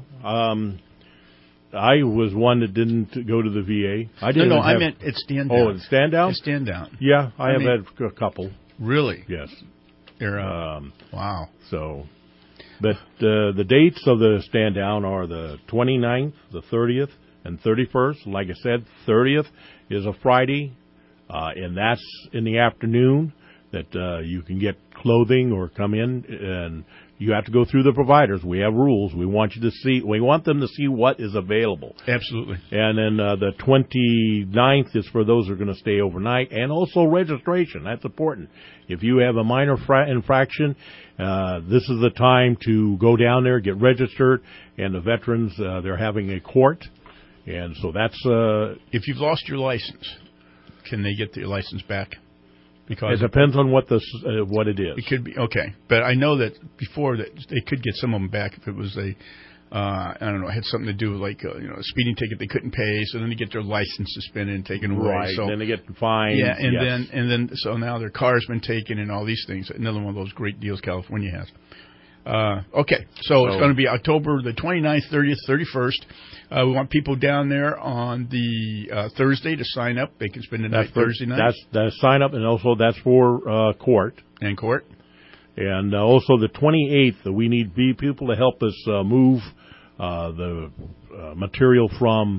I was one that didn't go to the VA. I didn't. No, I meant it's stand down. Oh, it's stand down? It's stand down. Yeah, I have had a couple. Really? Yes. They're, wow. So, but the dates of the stand down are the 29th, the 30th, and 31st. Like I said, 30th is a Friday, and that's in the afternoon that you can get clothing or come in, and you have to go through the providers. We have rules. We want them to see what is available. Absolutely. And then the 29th is for those who are going to stay overnight, and also registration. That's important. If you have a minor infraction, this is the time to go down there, get registered, and the veterans, they're having a court. And so that's... if you've lost your license, can they get their license back? Because it depends on what what it is. It could be okay, but I know that before that they could get some of them back if it was I don't know, it had something to do with like a speeding ticket they couldn't pay, so then they get their license suspended and taken away. Right, so then they get fined. Yeah, and then so now their car's been taken and all these things. Another one of those great deals California has. Okay, so it's going to be October the 29th, 30th, 31st. We want people down there on the Thursday to sign up. They can spend the night Thursday night. That's sign up, and also that's for court. And court. And also the 28th, we need people to help us move the material from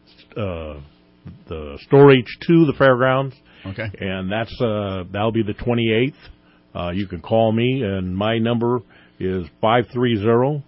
the storage to the fairgrounds. Okay. And that'll be the 28th. You can call me, and my number is 530-605-8114.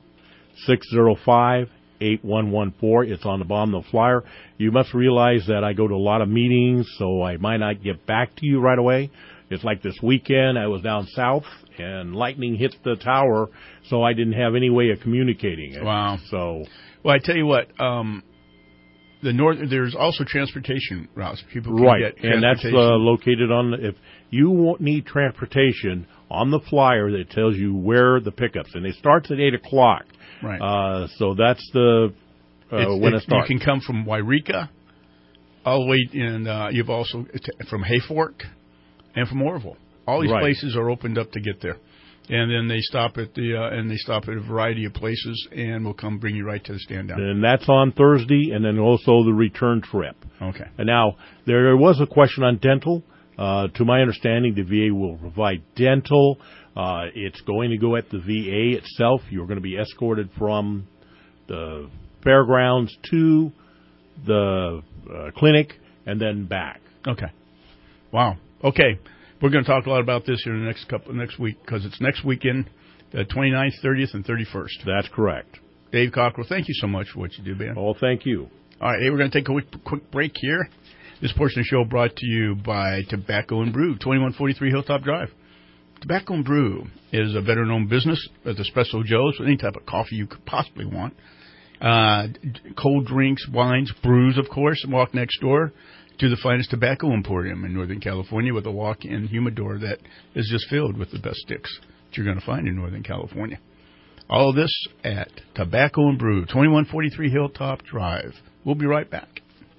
It's on the bottom of the flyer. You must realize that I go to a lot of meetings, so I might not get back to you right away. It's like this weekend, I was down south, and lightning hit the tower, so I didn't have any way of communicating. Wow. So, well, I tell you what, there's also transportation routes. People can get and that's located on. If you need transportation, on the flyer that tells you where the pickups, and it starts at 8:00. Right. So that's the when it starts. You can come from Wairika, all the way, and you've also from Hayfork and from Orville. All these places are opened up to get there, and then they stop at a variety of places, and will come bring you right to the stand down. And that's on Thursday, and then also the return trip. Okay. And now there was a question on dental. To my understanding, the VA will provide dental. It's going to go at the VA itself. You're going to be escorted from the fairgrounds to the clinic and then back. Okay. Wow. Okay. We're going to talk a lot about this here in the next week because it's next weekend, the 29th, 30th, and 31st. That's correct. Dave Cockrell, thank you so much for what you do, man. Oh, thank you. All right. Hey, we're going to take a quick break here. This portion of the show brought to you by Tobacco and Brew, 2143 Hilltop Drive. Tobacco and Brew is a veteran-owned business at the Special Joe's, any type of coffee you could possibly want. Cold drinks, wines, brews, of course, and walk next door to the finest tobacco emporium in Northern California with a walk-in humidor that is just filled with the best sticks that you're going to find in Northern California. All of this at Tobacco and Brew, 2143 Hilltop Drive. We'll be right back.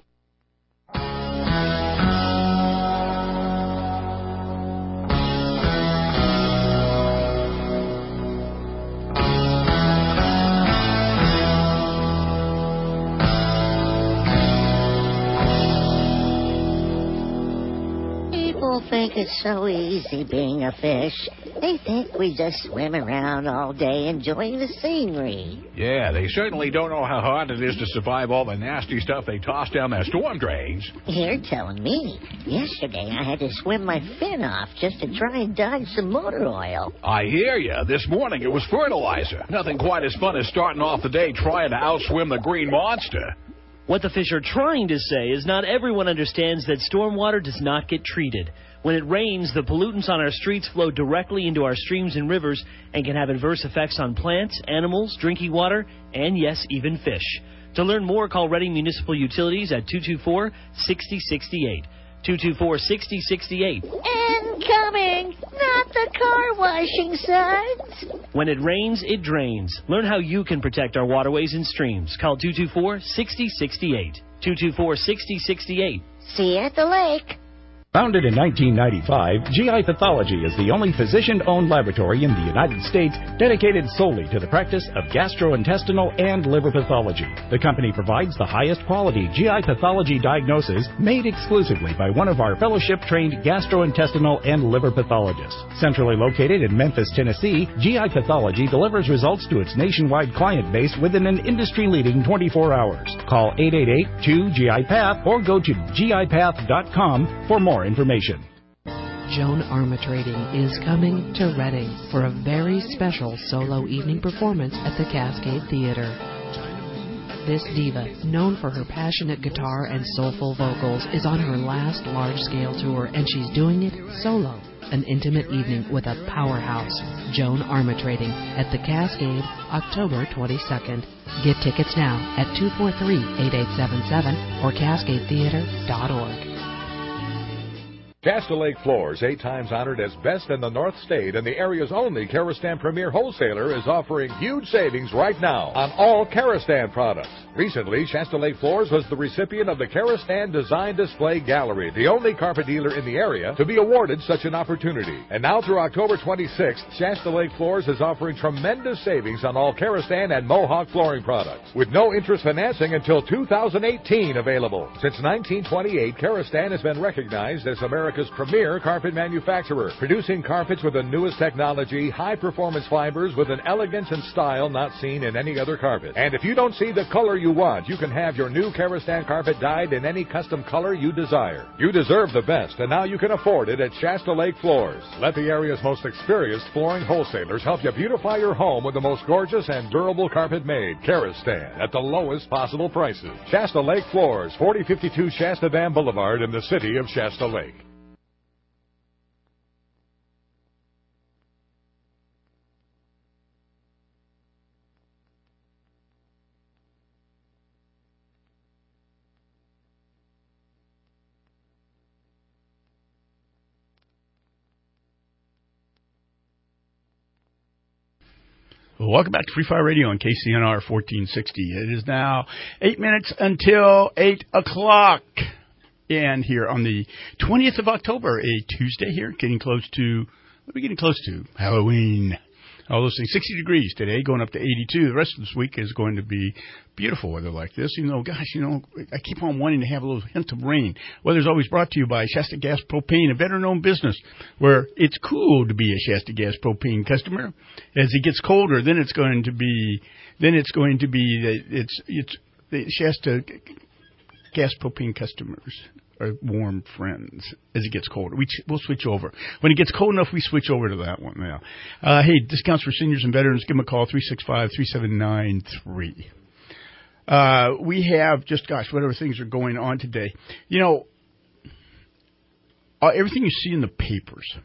Think it's so easy being a fish. They think we just swim around all day enjoying the scenery. Yeah, they certainly don't know how hard it is to survive all the nasty stuff they toss down their storm drains. You're telling me. Yesterday I had to swim my fin off just to try and dodge some motor oil. I hear ya. This morning it was fertilizer. Nothing quite as fun as starting off the day trying to outswim the green monster. What the fish are trying to say is not everyone understands that stormwater does not get treated. When it rains, the pollutants on our streets flow directly into our streams and rivers and can have adverse effects on plants, animals, drinking water, and yes, even fish. To learn more, call Reading Municipal Utilities at 224-6068. 224-6068. Incoming! Not the car washing suds. When it rains, it drains. Learn how you can protect our waterways and streams. Call 224-6068. 224-6068. See you at the lake. Founded in 1995, GI Pathology is the only physician-owned laboratory in the United States dedicated solely to the practice of gastrointestinal and liver pathology. The company provides the highest quality GI pathology diagnosis made exclusively by one of our fellowship-trained gastrointestinal and liver pathologists. Centrally located in Memphis, Tennessee, GI Pathology delivers results to its nationwide client base within an industry-leading 24 hours. Call 888-2-GI-PATH or go to gipath.com for more information. Joan Armatrading is coming to Reading for a very special solo evening performance at the Cascade Theater. This diva, known for her passionate guitar and soulful vocals, is on her last large-scale tour, and she's doing it solo. An intimate evening with a powerhouse, Joan Armatrading, at the Cascade, October 22nd. Get tickets now at 243-8877 or cascadetheater.org. Shasta Lake Floors, 8 times honored as best in the North State and the area's only Karastan Premier wholesaler, is offering huge savings right now on all Karastan products. Recently, Shasta Lake Floors was the recipient of the Karastan Design Display Gallery, the only carpet dealer in the area to be awarded such an opportunity. And now through October 26th, Shasta Lake Floors is offering tremendous savings on all Karastan and Mohawk flooring products, with no interest financing until 2018 available. Since 1928, Karastan has been recognized as America's premier carpet manufacturer, producing carpets with the newest technology, high-performance fibers with an elegance and style not seen in any other carpet. And if you don't see the color you want, you can have your new Karastan carpet dyed in any custom color you desire. You deserve the best, and now you can afford it at Shasta Lake Floors. Let the area's most experienced flooring wholesalers help you beautify your home with the most gorgeous and durable carpet made. Karastan at the lowest possible prices. Shasta Lake Floors, 4052 Shasta Dam Boulevard in the city of Shasta Lake. Welcome back to Free Fire Radio on KCNR 1460. It is now 8 minutes until 8 o'clock. And here on the 20th of October, a Tuesday here, getting close to Halloween. All those things. 60 degrees today, going up to 82. The rest of this week is going to be beautiful weather like this. I keep on wanting to have a little hint of rain. Weather's always brought to you by Shasta Gas Propane, a veteran-owned business where it's cool to be a Shasta Gas Propane customer. As it gets colder, then it's going to be the Shasta Gas Propane customers are warm friends. As it gets colder, we'll switch over. When it gets cold enough, we switch over to that one now. Hey, discounts for seniors and veterans. Give them a call, 365-3793. We have whatever things are going on today. Everything you see in the papers.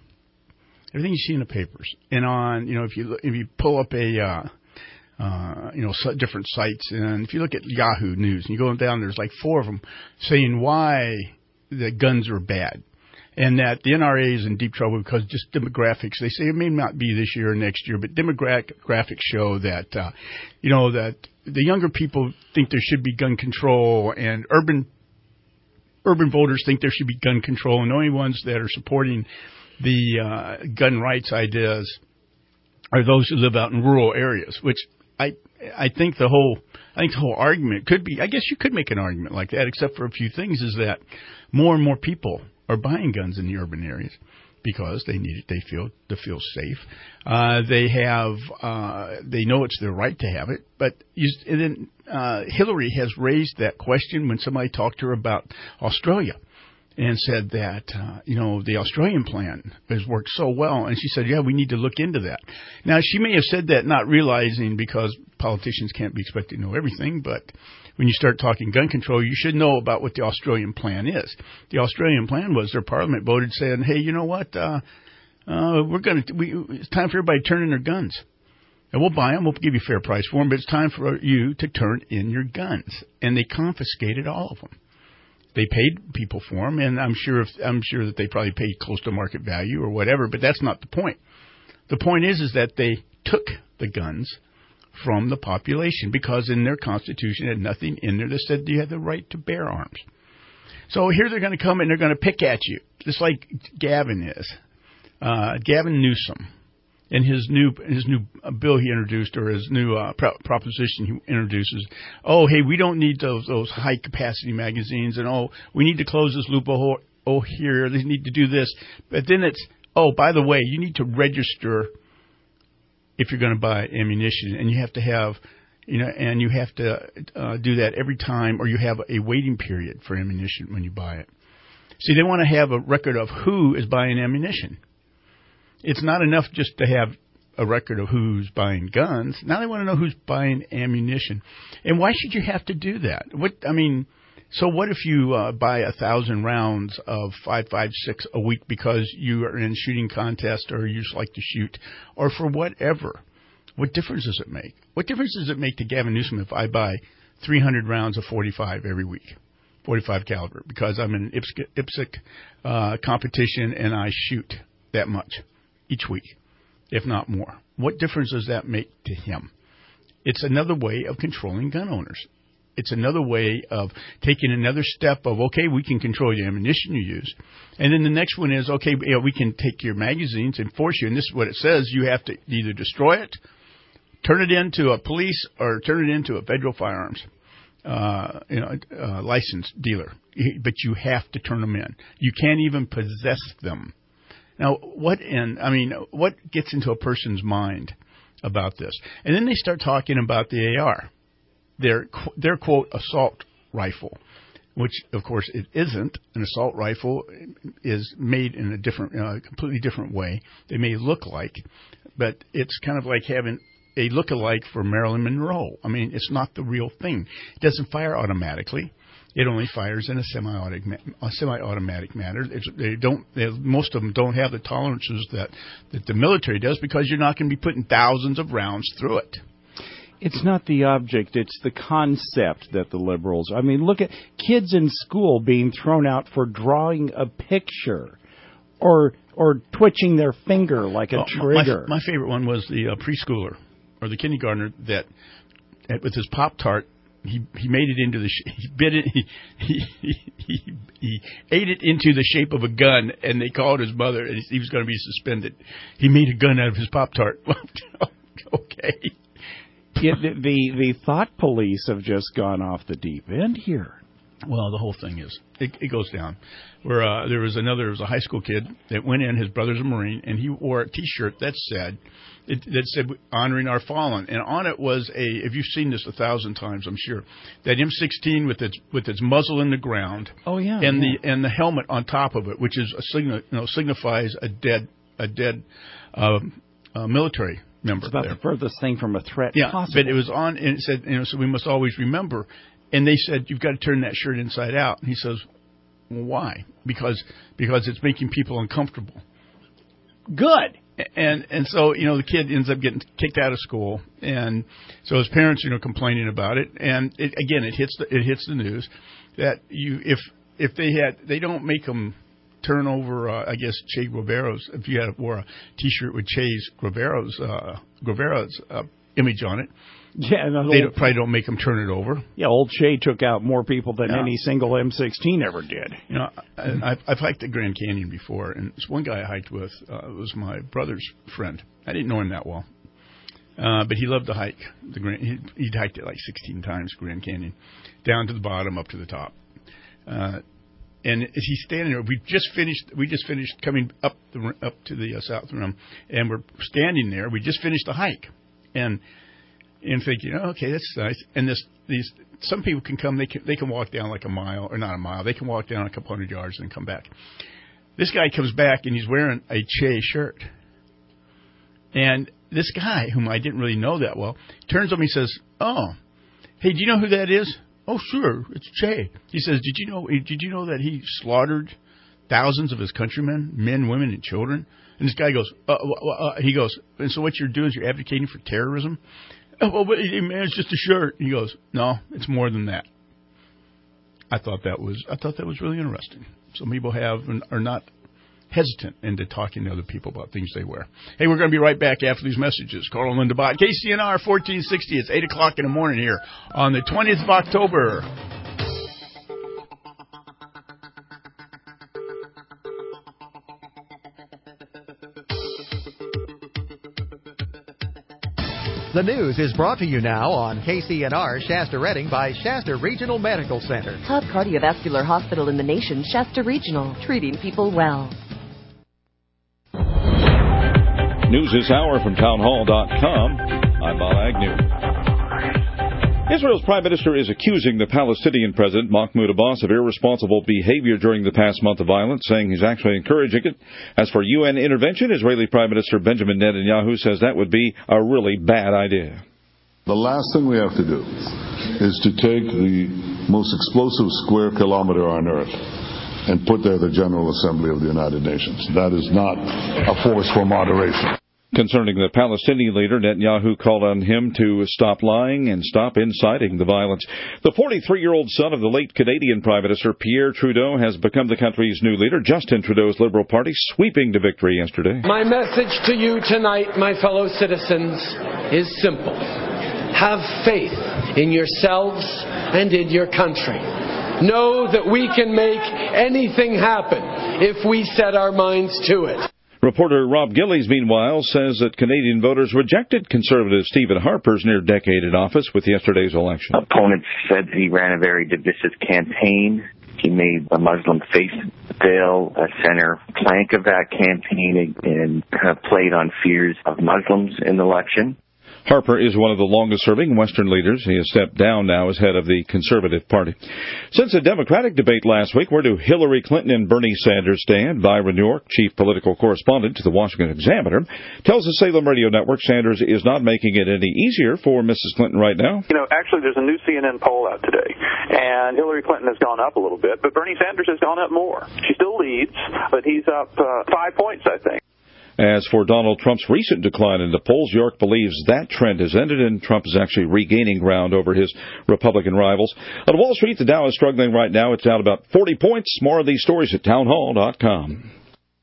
And on, if you pull up different sites, and if you look at Yahoo News, and you go down, there's like 4 of them saying why the guns are bad, and that the NRA is in deep trouble because just demographics. They say it may not be this year or next year, but demographics show that that the younger people think there should be gun control, and urban voters think there should be gun control, and the only ones that are supporting the gun rights ideas are those who live out in rural areas, which I think the whole argument could be, I guess you could make an argument like that, except for a few things, is that more and more people are buying guns in the urban areas because they need it, they feel safe. They know it's their right to have it, but Hillary has raised that question when somebody talked to her about Australia. And said that, the Australian plan has worked so well. And she said, yeah, we need to look into that. Now, she may have said that not realizing, because politicians can't be expected to know everything, but when you start talking gun control, you should know about what the Australian plan is. The Australian plan was their parliament voted saying, hey, you know what, it's time for everybody to turn in their guns. And we'll buy them, we'll give you a fair price for them, but it's time for you to turn in your guns. And they confiscated all of them. They paid people for them, and I'm sure that they probably paid close to market value or whatever. But that's not the point. The point is that they took the guns from the population because in their Constitution had nothing in there that said you had the right to bear arms. So here they're going to come and they're going to pick at you, just like Gavin is. Gavin Newsom, in his new bill he introduced, or his new proposition he introduces. Oh, hey, we don't need those high capacity magazines, and we need to close this loophole. Oh, here they need to do this, but then it's by the way, you need to register if you're going to buy ammunition, and you have to have, and you have to do that every time, or you have a waiting period for ammunition when you buy it. See, they want to have a record of who is buying ammunition. It's not enough just to have a record of who's buying guns. Now they want to know who's buying ammunition. And why should you have to do that? So what if you buy 1,000 rounds of 5.56 a week because you are in a shooting contest or you just like to shoot or for whatever? What difference does it make? What difference does it make to Gavin Newsom if I buy 300 rounds of 45 every week, 45 caliber, because I'm in an IPSC competition and I shoot that much each week, if not more? What difference does that make to him? It's another way of controlling gun owners. It's another way of taking another step of, okay, we can control the ammunition you use. And then the next one is, okay, we can take your magazines and force you, and this is what it says, you have to either destroy it, turn it into a police, or turn it into a federal firearms licensed dealer. But you have to turn them in. You can't even possess them. Now, what gets into a person's mind about this? And then they start talking about the AR. Their quote assault rifle, which of course it isn't. An assault rifle is made in a completely different way. They may look like, but it's kind of like having a look-alike for Marilyn Monroe. It's not the real thing. It doesn't fire automatically. It only fires in a semi-automatic manner. Most of them don't have the tolerances that the military does because you're not going to be putting thousands of rounds through it. It's not the object, it's the concept that the liberals... look at kids in school being thrown out for drawing a picture or twitching their finger like a trigger. My favorite one was the preschooler or the kindergartner that, with his Pop-Tart, he made it into he ate it into the shape of a gun, and they called his mother, and he was going to be suspended. He made a gun out of his Pop-Tart. Okay. The thought police have just gone off the deep end here. Well, the whole thing is, it goes down. Where there was a high school kid that went in, his brother's a Marine, and he wore a T-shirt that said honoring our fallen, and on it was if you've seen this 1,000 times, I'm sure, that M16 with its muzzle in the ground. Oh yeah. And the helmet on top of it, which is signifies a dead military member. It's about there. The furthest thing from a threat possible. But it was on, and it said, so we must always remember. And they said, you've got to turn that shirt inside out. And he says, well, why? Because it's making people uncomfortable. Good. And so, the kid ends up getting kicked out of school. And so his parents, complaining about it. And it hits the news that if they don't make them turn over, Che Guevara's, if you wore a T-shirt with Che's Guevara's image on it, they probably don't make them turn it over. Yeah, old Che took out more people than any single M16 ever did. I've hiked the Grand Canyon before, and this one guy I hiked with was my brother's friend. I didn't know him that well, but he loved to hike the Grand. He'd hiked it like 16 times, Grand Canyon, down to the bottom, up to the top. And as he's standing there, we just finished coming up to the south rim, and we're standing there. We just finished the hike, and thinking, okay, that's nice. And these some people can come, they can walk down like a mile, or not a mile. They can walk down a couple hundred yards and come back. This guy comes back and he's wearing a Che shirt, and this guy, whom I didn't really know that well, turns on me and says, "Oh, hey, do you know who that is?" "Oh, sure, it's Che." He says, Did you know that he slaughtered thousands of his countrymen, men, women, and children? And this guy goes, he goes, "And so what you're doing is you're advocating for terrorism?" "Oh, well, man, it's just a shirt." He goes, "No, it's more than that." I thought that was really interesting. Some people are not hesitant into talking to other people about things they wear. Hey, we're going to be right back after these messages. Carl and Linda Bott, KCNR 1460. It's 8 o'clock in the morning here on the 20th of October. The news is brought to you now on KCNR Shasta Redding by Shasta Regional Medical Center. Top cardiovascular hospital in the nation, Shasta Regional, treating people well. News this hour from townhall.com. I'm Bob Agnew. Israel's prime minister is accusing the Palestinian president, Mahmoud Abbas, of irresponsible behavior during the past month of violence, saying he's actually encouraging it. As for UN intervention, Israeli Prime Minister Benjamin Netanyahu says that would be a really bad idea. The last thing we have to do is to take the most explosive square kilometer on earth and put there the General Assembly of the United Nations. That is not a force for moderation. Concerning the Palestinian leader, Netanyahu called on him to stop lying and stop inciting the violence. The 43-year-old son of the late Canadian Prime Minister Pierre Trudeau has become the country's new leader. Justin Trudeau's Liberal Party sweeping to victory yesterday. My message to you tonight, my fellow citizens, is simple. Have faith in yourselves and in your country. Know that we can make anything happen if we set our minds to it. Reporter Rob Gillies, meanwhile, says that Canadian voters rejected Conservative Stephen Harper's near-decade in office with yesterday's election. Opponents said he ran a very divisive campaign. He made a Muslim face veil a center plank of that campaign and played on fears of Muslims in the election. Harper is one of the longest-serving Western leaders. He has stepped down now as head of the Conservative Party. Since the Democratic debate last week, where do Hillary Clinton and Bernie Sanders stand? Byron York, chief political correspondent to the Washington Examiner, tells the Salem Radio Network Sanders is not making it any easier for Mrs. Clinton right now. You know, actually, there's a new CNN poll out today, and Hillary Clinton has gone up a little bit, but Bernie Sanders has gone up more. She still leads, but he's up 5 points, I think. As for Donald Trump's recent decline in the polls, York believes that trend has ended and Trump is actually regaining ground over his Republican rivals. On Wall Street, the Dow is struggling right now. It's down about 40 points. More of these stories at townhall.com.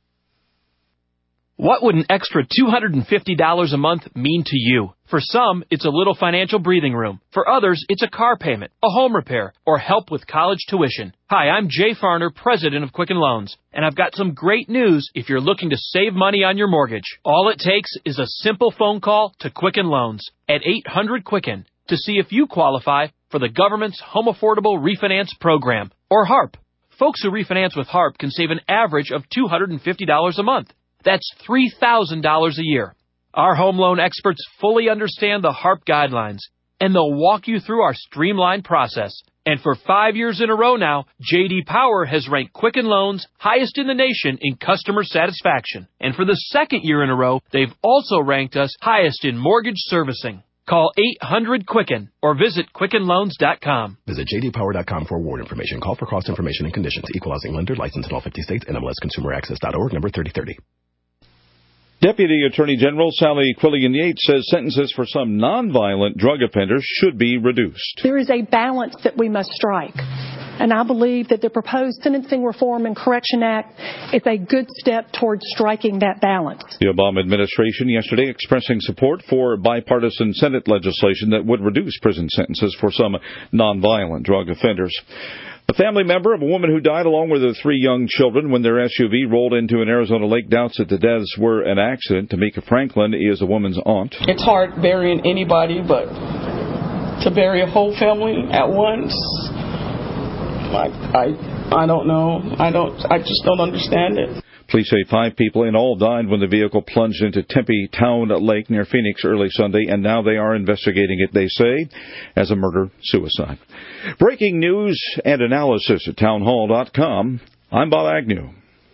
What would an extra $250 a month mean to you? For some, it's a little financial breathing room. For others, it's a car payment, a home repair, or help with college tuition. Hi, I'm Jay Farner, president of Quicken Loans, and I've got some great news if you're looking to save money on your mortgage. All it takes is a simple phone call to Quicken Loans at 800-QUICKEN to see if you qualify for the government's Home Affordable Refinance Program, or HARP. Folks who refinance with HARP can save an average of $250 a month. That's $3,000 a year. Our home loan experts fully understand the HARP guidelines, and they'll walk you through our streamlined process. And for 5 years in a row now, J.D. Power has ranked Quicken Loans highest in the nation in customer satisfaction. And for the second year in a row, they've also ranked us highest in mortgage servicing. Call 800-QUICKEN or visit QuickenLoans.com. Visit jdpower.com for award information. Call for cost information and conditions. Equal housing lender. Licensed in all 50 states. NMLSConsumerAccess.org. Number 3030. Deputy Attorney General Sally Quillian Yates says sentences for some nonviolent drug offenders should be reduced. There is a balance that we must strike. And I believe that the proposed Sentencing Reform and Correction Act is a good step towards striking that balance. The Obama administration yesterday expressing support for bipartisan Senate legislation that would reduce prison sentences for some nonviolent drug offenders. A family member of a woman who died along with her 3 young children when their SUV rolled into an Arizona lake doubts that the deaths were an accident. Tamika Franklin is the woman's aunt. It's hard burying anybody, but to bury a whole family at once, I don't know. I just don't understand it. Police say 5 people in all died when the vehicle plunged into Tempe Town Lake near Phoenix early Sunday, and now they are investigating it, they say, as a murder-suicide. Breaking news and analysis at townhall.com. I'm Bob Agnew.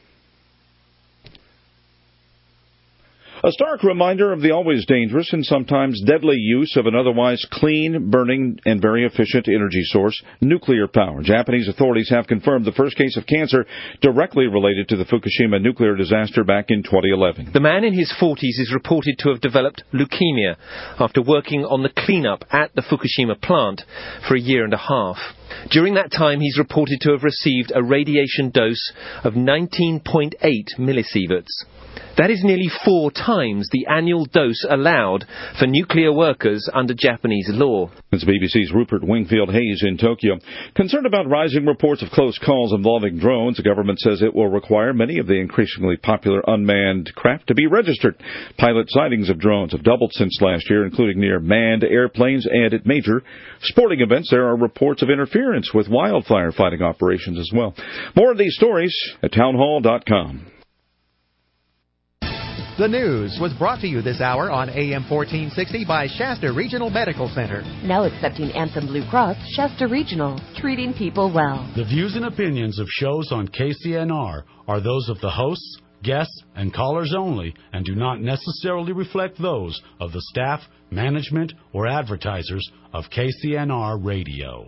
A stark reminder of the always dangerous and sometimes deadly use of an otherwise clean, burning, and very efficient energy source, nuclear power. Japanese authorities have confirmed the first case of cancer directly related to the Fukushima nuclear disaster back in 2011. The man in his 40s is reported to have developed leukemia after working on the cleanup at the Fukushima plant for a year and a half. During that time, he's reported to have received a radiation dose of 19.8 millisieverts. That is nearly 4 times the annual dose allowed for nuclear workers under Japanese law. It's BBC's Rupert Wingfield Hayes in Tokyo. Concerned about rising reports of close calls involving drones, the government says it will require many of the increasingly popular unmanned craft to be registered. Pilot sightings of drones have doubled since last year, including near manned airplanes and at major sporting events. There are reports of interference with wildfire fighting operations as well. More of these stories at townhall.com. The news was brought to you this hour on AM 1460 by Shasta Regional Medical Center. Now accepting Anthem Blue Cross, Shasta Regional, treating people well. The views and opinions of shows on KCNR are those of the hosts, guests, and callers only and do not necessarily reflect those of the staff, management, or advertisers of KCNR Radio.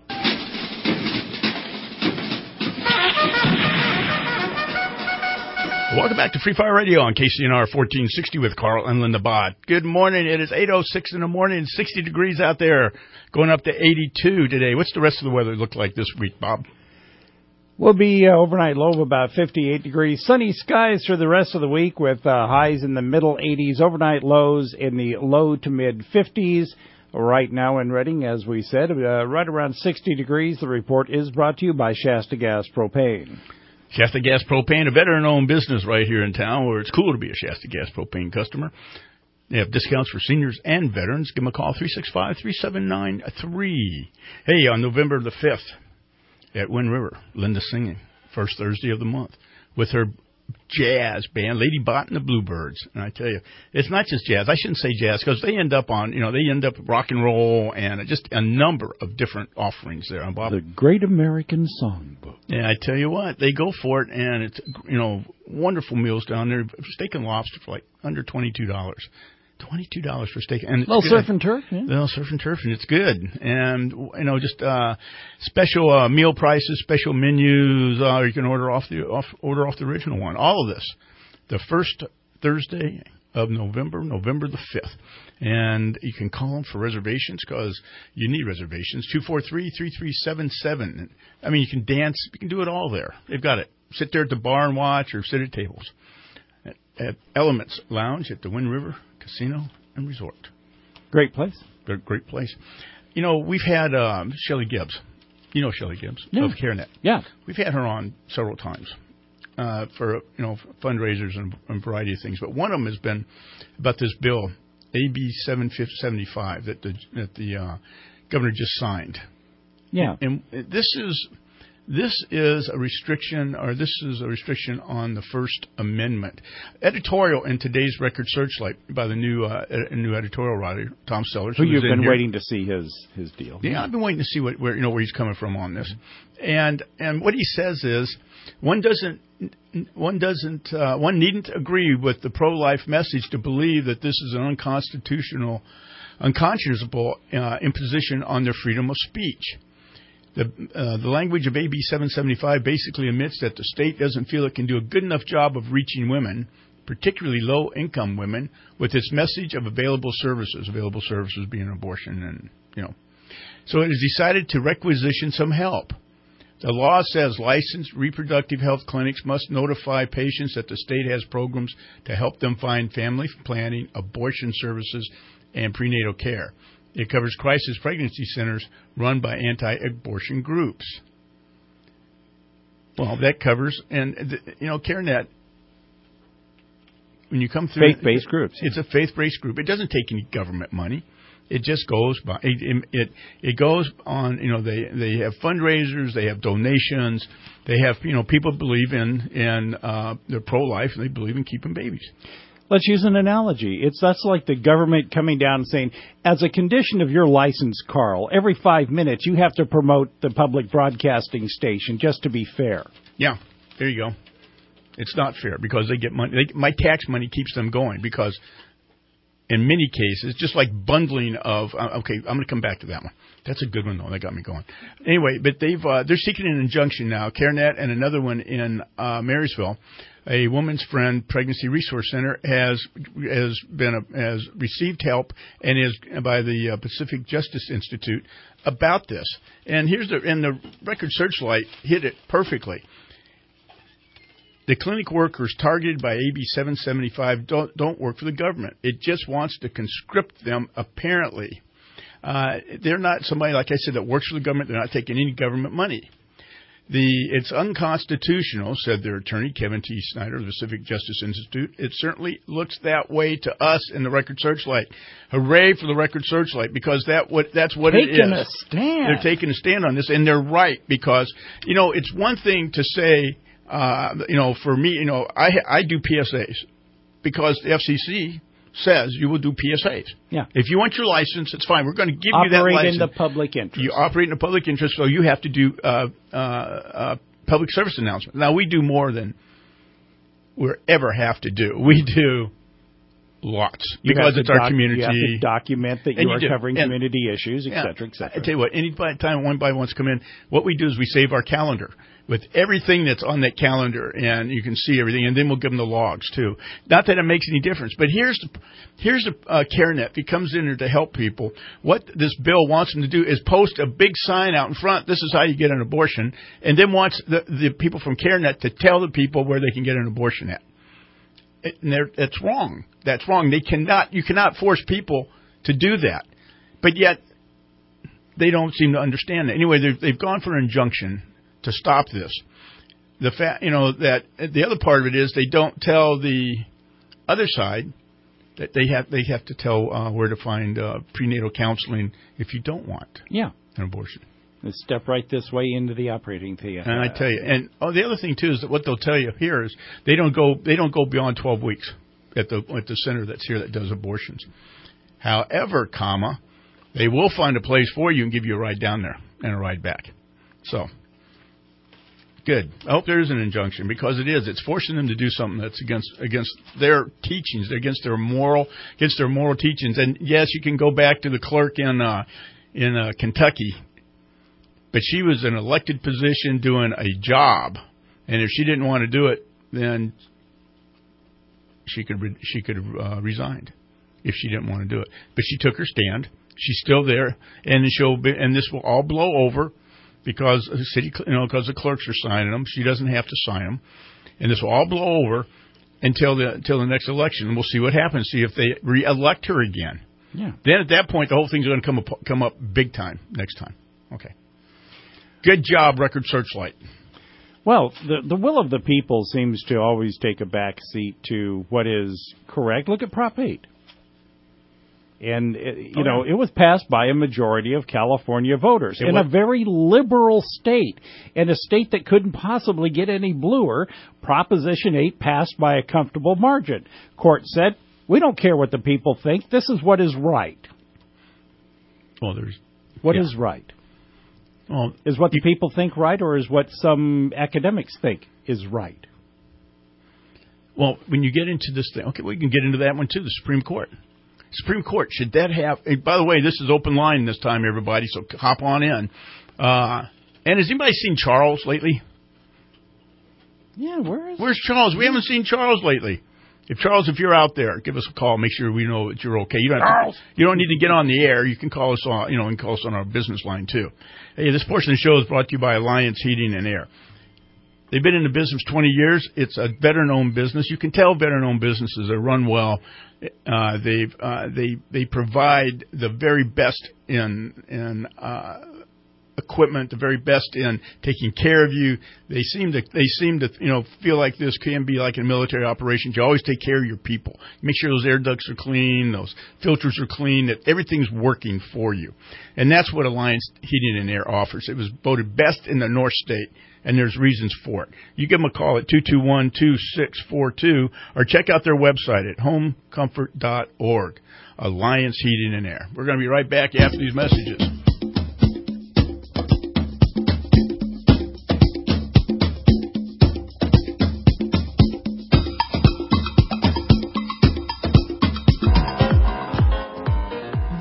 Welcome back to Free Fire Radio on KCNR 1460 with Carl and Linda Bott. Good morning. It is 8:06 in the morning, 60 degrees out there, going up to 82 today. What's the rest of the weather look like this week, Bob? Will be overnight low of about 58 degrees. Sunny skies for the rest of the week with highs in the middle 80s, overnight lows in the low to mid 50s. Right now in Redding, as we said, right around 60 degrees. The report is brought to you by Shasta Gas Propane. Shasta Gas Propane, a veteran-owned business right here in town where it's cool to be a Shasta Gas Propane customer. They have discounts for seniors and veterans. Give them a call, 365-3793. Hey, on November the 5th at Wind River, Linda singing, first Thursday of the month, with her jazz band, Lady Bott and the Bluebirds. And I tell you, it's not just jazz. I shouldn't say jazz because they end up on, they end up rock and roll and just a number of different offerings there. Bob. The Great American Songbook. Yeah, I tell you what, they go for it, and it's, wonderful meals down there. Steak and lobster for like under $22. $22 for steak. And little surf and turf. Yeah. Little surf and turf, and it's good. And, just special meal prices, special menus. You can order off the original one. All of this, the first Thursday of November the 5th. And you can call them for reservations because you need reservations. 243-3377. I mean, you can dance. You can do it all there. They've got it. Sit there at the bar and watch or sit at tables. At Elements Lounge at the Wind River Casino and Resort. Great place. Great place. We've had Shelley Gibbs. Shelley Gibbs of CareNet. Yeah. We've had her on several times for fundraisers and a variety of things. But one of them has been about this bill, AB 775, that the governor just signed. Yeah. And this is a restriction on the First Amendment. Editorial in today's Record Searchlight by the new editorial writer, Tom Sellers. Who you've been waiting to see his deal. Yeah, I've been waiting to see where he's coming from on this. And what he says is one needn't agree with the pro-life message to believe that this is an unconscionable imposition on their freedom of speech. The language of AB 775 basically admits that the state doesn't feel it can do a good enough job of reaching women, particularly low-income women, with its message of available services being abortion and, So it has decided to requisition some help. The law says licensed reproductive health clinics must notify patients that the state has programs to help them find family planning, abortion services, and prenatal care. It covers crisis pregnancy centers run by anti-abortion groups. Well, that covers, and CareNet, when you come through faith-based groups. It's a faith-based group. It doesn't take any government money. It just goes by. It goes on. They have fundraisers. They have donations. They have people believe in they're pro-life and they believe in keeping babies. Let's use an analogy. That's like the government coming down and saying, as a condition of your license, Carl, every 5 minutes you have to promote the public broadcasting station just to be fair. Yeah, there you go. It's not fair because they get money. My tax money keeps them going because in many cases, just like bundling of, okay, I'm going to come back to that one. That's a good one, though. That got me going. Anyway, but they're seeking an injunction now, CareNet and another one in Marysville. A Woman's Friend Pregnancy Resource Center has received help and is by the Pacific Justice Institute about this. And the Record Searchlight hit it perfectly. The clinic workers targeted by AB 775 don't work for the government. It just wants to conscript them, apparently. They're not somebody, like I said, that works for the government. They're not taking any government money. It's unconstitutional, said their attorney, Kevin T. Snyder of the Pacific Justice Institute. It certainly looks that way to us in the Record Searchlight. Hooray for the Record Searchlight, because that's what it is. Taking a stand. They're taking a stand on this, and they're right, because, it's one thing to say, for me, I do PSAs because the FCC says you will do PSAs. Yeah. If you want your license, it's fine. We're going to give you that license. Operate in the public interest. You operate in the public interest, so you have to do public service announcement. Now, we do more than we ever have to do. We do lots because it's our community. You have to document that you are covering community issues, et cetera, et cetera. I tell you what, any time one by wants to come in, what we do is we save our calendar with everything that's on that calendar, and you can see everything, and then we'll give them the logs too. Not that it makes any difference, but here's the CareNet. If he comes in there to help people, what this bill wants them to do is post a big sign out in front. This is how you get an abortion, and then wants the people from CareNet to tell the people where they can get an abortion at. That's wrong. That's wrong. You cannot force people to do that, but yet they don't seem to understand that. Anyway, they've gone for an injunction to stop this. The fact, that the other part of it is they don't tell the other side that they have to tell where to find prenatal counseling if you don't want an abortion. Let's step right this way into the operating theater. And I tell you, and the other thing too is that what they'll tell you here is they don't go beyond 12 weeks at the center that's here that does abortions. However, they will find a place for you and give you a ride down there and a ride back. So. Good. I hope there is an injunction, because it's forcing them to do something that's against their teachings, against their moral teachings. And yes, you can go back to the clerk in Kentucky, but she was in an elected position doing a job, and if she didn't want to do it, then she could have resigned if she didn't want to do it. But she took her stand. She's still there, and this will all blow over. Because the city, because the clerks are signing them, she doesn't have to sign them, and this will all blow over until the next election. And we'll see what happens. See if they re-elect her again. Yeah. Then at that point, the whole thing's going to come up big time next time. Okay. Good job, Record Searchlight. Well, the will of the people seems to always take a back seat to what is correct. Look at Prop 8. And, it was passed by a majority of California voters in a very liberal state, in a state that couldn't possibly get any bluer. Proposition 8 passed by a comfortable margin. Court said, we don't care what the people think. This is what is right. Well, What is right? Well, is what the people think right, or is what some academics think is right? Well, when you get into this thing, okay, we can get into that one too, the Supreme Court. Supreme Court, should that have... By the way, this is open line this time, everybody, so hop on in. And has anybody seen Charles lately? Yeah, where's Charles? We haven't seen Charles lately. If you're out there, give us a call. Make sure we know that you're okay. You don't need to get on the air. You can call us on, and call us on our business line too. Hey, this portion of the show is brought to you by Alliance Heating and Air. They've been in the business 20 years. It's a veteran-owned business. You can tell veteran-owned businesses are run well. They provide the very best in equipment, the very best in taking care of you. They seem to feel like this can be like in military operations. You always take care of your people. Make sure those air ducts are clean, those filters are clean, that everything's working for you. And that's what Alliance Heating and Air offers. It was voted best in the North State, and there's reasons for it. You give them a call at 221-2642 or check out their website at homecomfort.org. Alliance Heating and Air. We're going to be right back after these messages.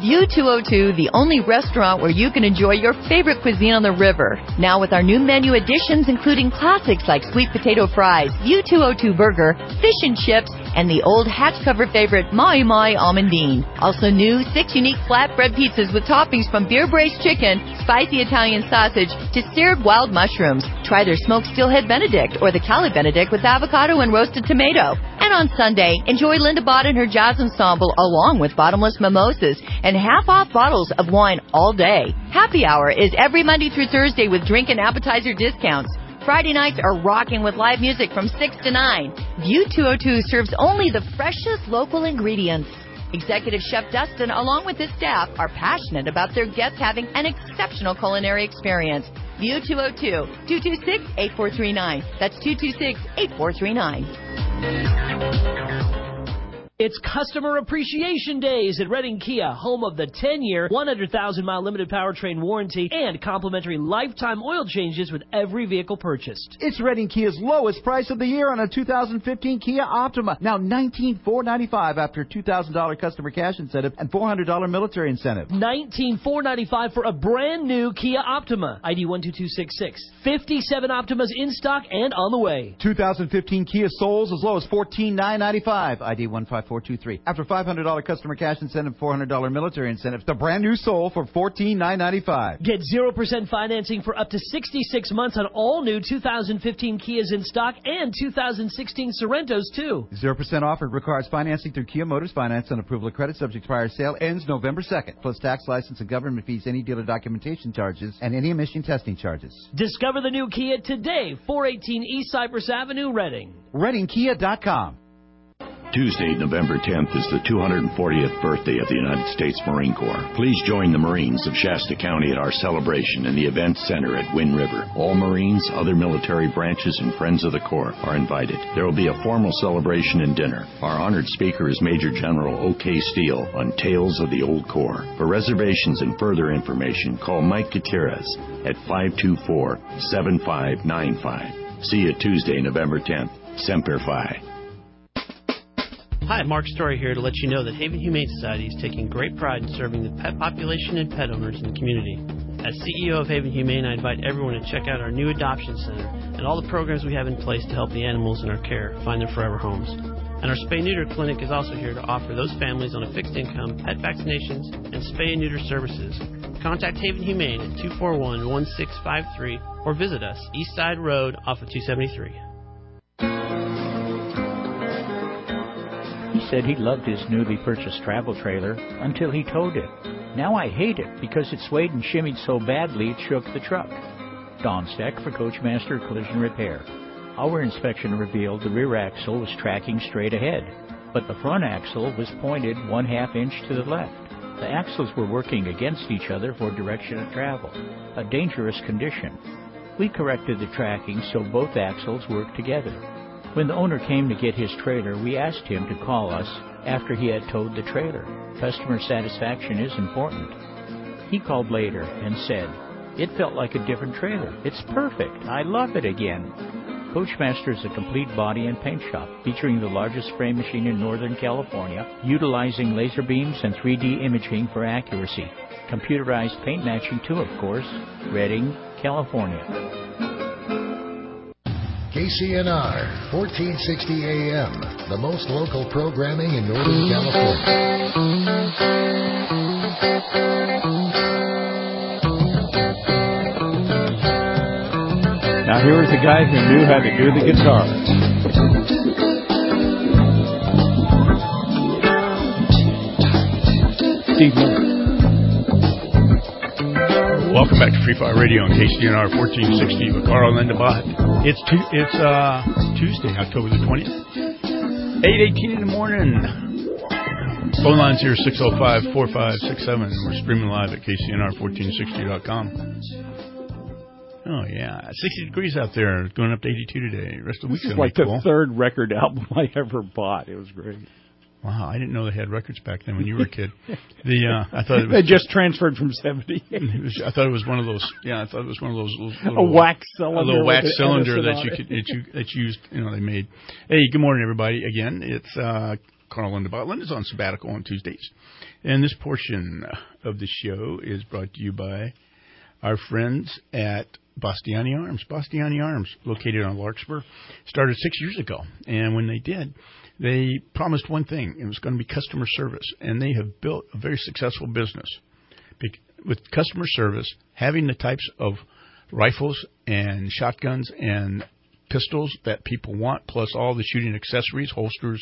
View 202, the only restaurant where you can enjoy your favorite cuisine on the river. Now with our new menu additions, including classics like sweet potato fries, View 202 burger, fish and chips, and the old hatch cover favorite, Mai Mai Almondine. Also new, 6 unique flatbread pizzas with toppings from beer braised chicken, spicy Italian sausage, to seared wild mushrooms. Try their smoked steelhead Benedict or the Cali Benedict with avocado and roasted tomato. And on Sunday, enjoy Linda Bott and her jazz ensemble along with bottomless mimosas and half-off bottles of wine all day. Happy Hour is every Monday through Thursday with drink and appetizer discounts. Friday nights are rocking with live music from 6 to 9. View 202 serves only the freshest local ingredients. Executive Chef Dustin, along with his staff, are passionate about their guests having an exceptional culinary experience. View 202, 226-8439. That's 226-8439. It's Customer Appreciation Days at Redding Kia, home of the 10-year, 100,000-mile limited powertrain warranty and complimentary lifetime oil changes with every vehicle purchased. It's Redding Kia's lowest price of the year on a 2015 Kia Optima. Now $19,495 after a $2,000 customer cash incentive and $400 military incentive. $19,495 for a brand new Kia Optima. ID 12266. 57 Optimas in stock and on the way. 2015 Kia Souls as low as $14,995. ID 15423. After $500 customer cash incentive, $400 military incentive, the brand new Soul for $14,995. Get 0% financing for up to 66 months on all new 2015 Kias in stock and 2016 Sorrentos too. 0% offered requires financing through Kia Motors Finance and approval of credit subject to prior sale. Ends November 2nd. Plus tax, license, and government fees, any dealer documentation charges, and any emission testing charges. Discover the new Kia today, 418 East Cypress Avenue, Redding. ReddingKia.com. Tuesday, November 10th is the 240th birthday of the United States Marine Corps. Please join the Marines of Shasta County at our celebration in the Event Center at Wind River. All Marines, other military branches, and friends of the Corps are invited. There will be a formal celebration and dinner. Our honored speaker is Major General O.K. Steele on Tales of the Old Corps. For reservations and further information, call Mike Gutierrez at 524-7595. See you Tuesday, November 10th. Semper Fi. Hi, Mark Story here to let you know that Haven Humane Society is taking great pride in serving the pet population and pet owners in the community. As CEO of Haven Humane, I invite everyone to check out our new adoption center and all the programs we have in place to help the animals in our care find their forever homes. And our spay-neuter clinic is also here to offer those families on a fixed income pet vaccinations and spay and neuter services. Contact Haven Humane at 241-1653 or visit us, East Side Road off of 273. He said he loved his newly purchased travel trailer until he towed it. Now I hate it because it swayed and shimmied so badly it shook the truck. Don Steck for Coachmaster Collision Repair. Our inspection revealed the rear axle was tracking straight ahead, but the front axle was pointed 1/2 inch to the left. The axles were working against each other for direction of travel, a dangerous condition. We corrected the tracking so both axles worked together. When the owner came to get his trailer, we asked him to call us after he had towed the trailer. Customer satisfaction is important. He called later and said, "It felt like a different trailer. It's perfect. I love it again." Coachmaster is a complete body and paint shop featuring the largest spray machine in Northern California, utilizing laser beams and 3D imaging for accuracy. Computerized paint matching too, of course. Redding, California. KCNR, 1460 AM, the most local programming in Northern California. Now here was the guy who knew how to do the guitar. Steve Miller. Welcome back to Free Fire Radio on KCNR 1460 with Carl Lindabot. It's Tuesday, October the 20th, 8:18 in the morning. Phone lines here 605-4567. We're streaming live at KCNR1460.com. Oh, yeah. 60 degrees out there. Going up to 82 today. The rest of the week's going to be like cool. The third record album I ever bought. It was great. Wow, I didn't know they had records back then when you were a kid. I thought it was they just transferred from 70. I thought it was one of those. Yeah, I thought it was one of those little, a wax cylinder. A little wax cylinder that you used. They made. Hey, good morning, everybody. Again, it's Carl Lindabaugh. Linda's on sabbatical on Tuesdays. And this portion of the show is brought to you by our friends at Bastiani Arms. Bastiani Arms, located on Larkspur, started 6 years ago. And when they did, they promised one thing. It was going to be customer service. And they have built a very successful business with customer service, having the types of rifles and shotguns and pistols that people want, plus all the shooting accessories, holsters,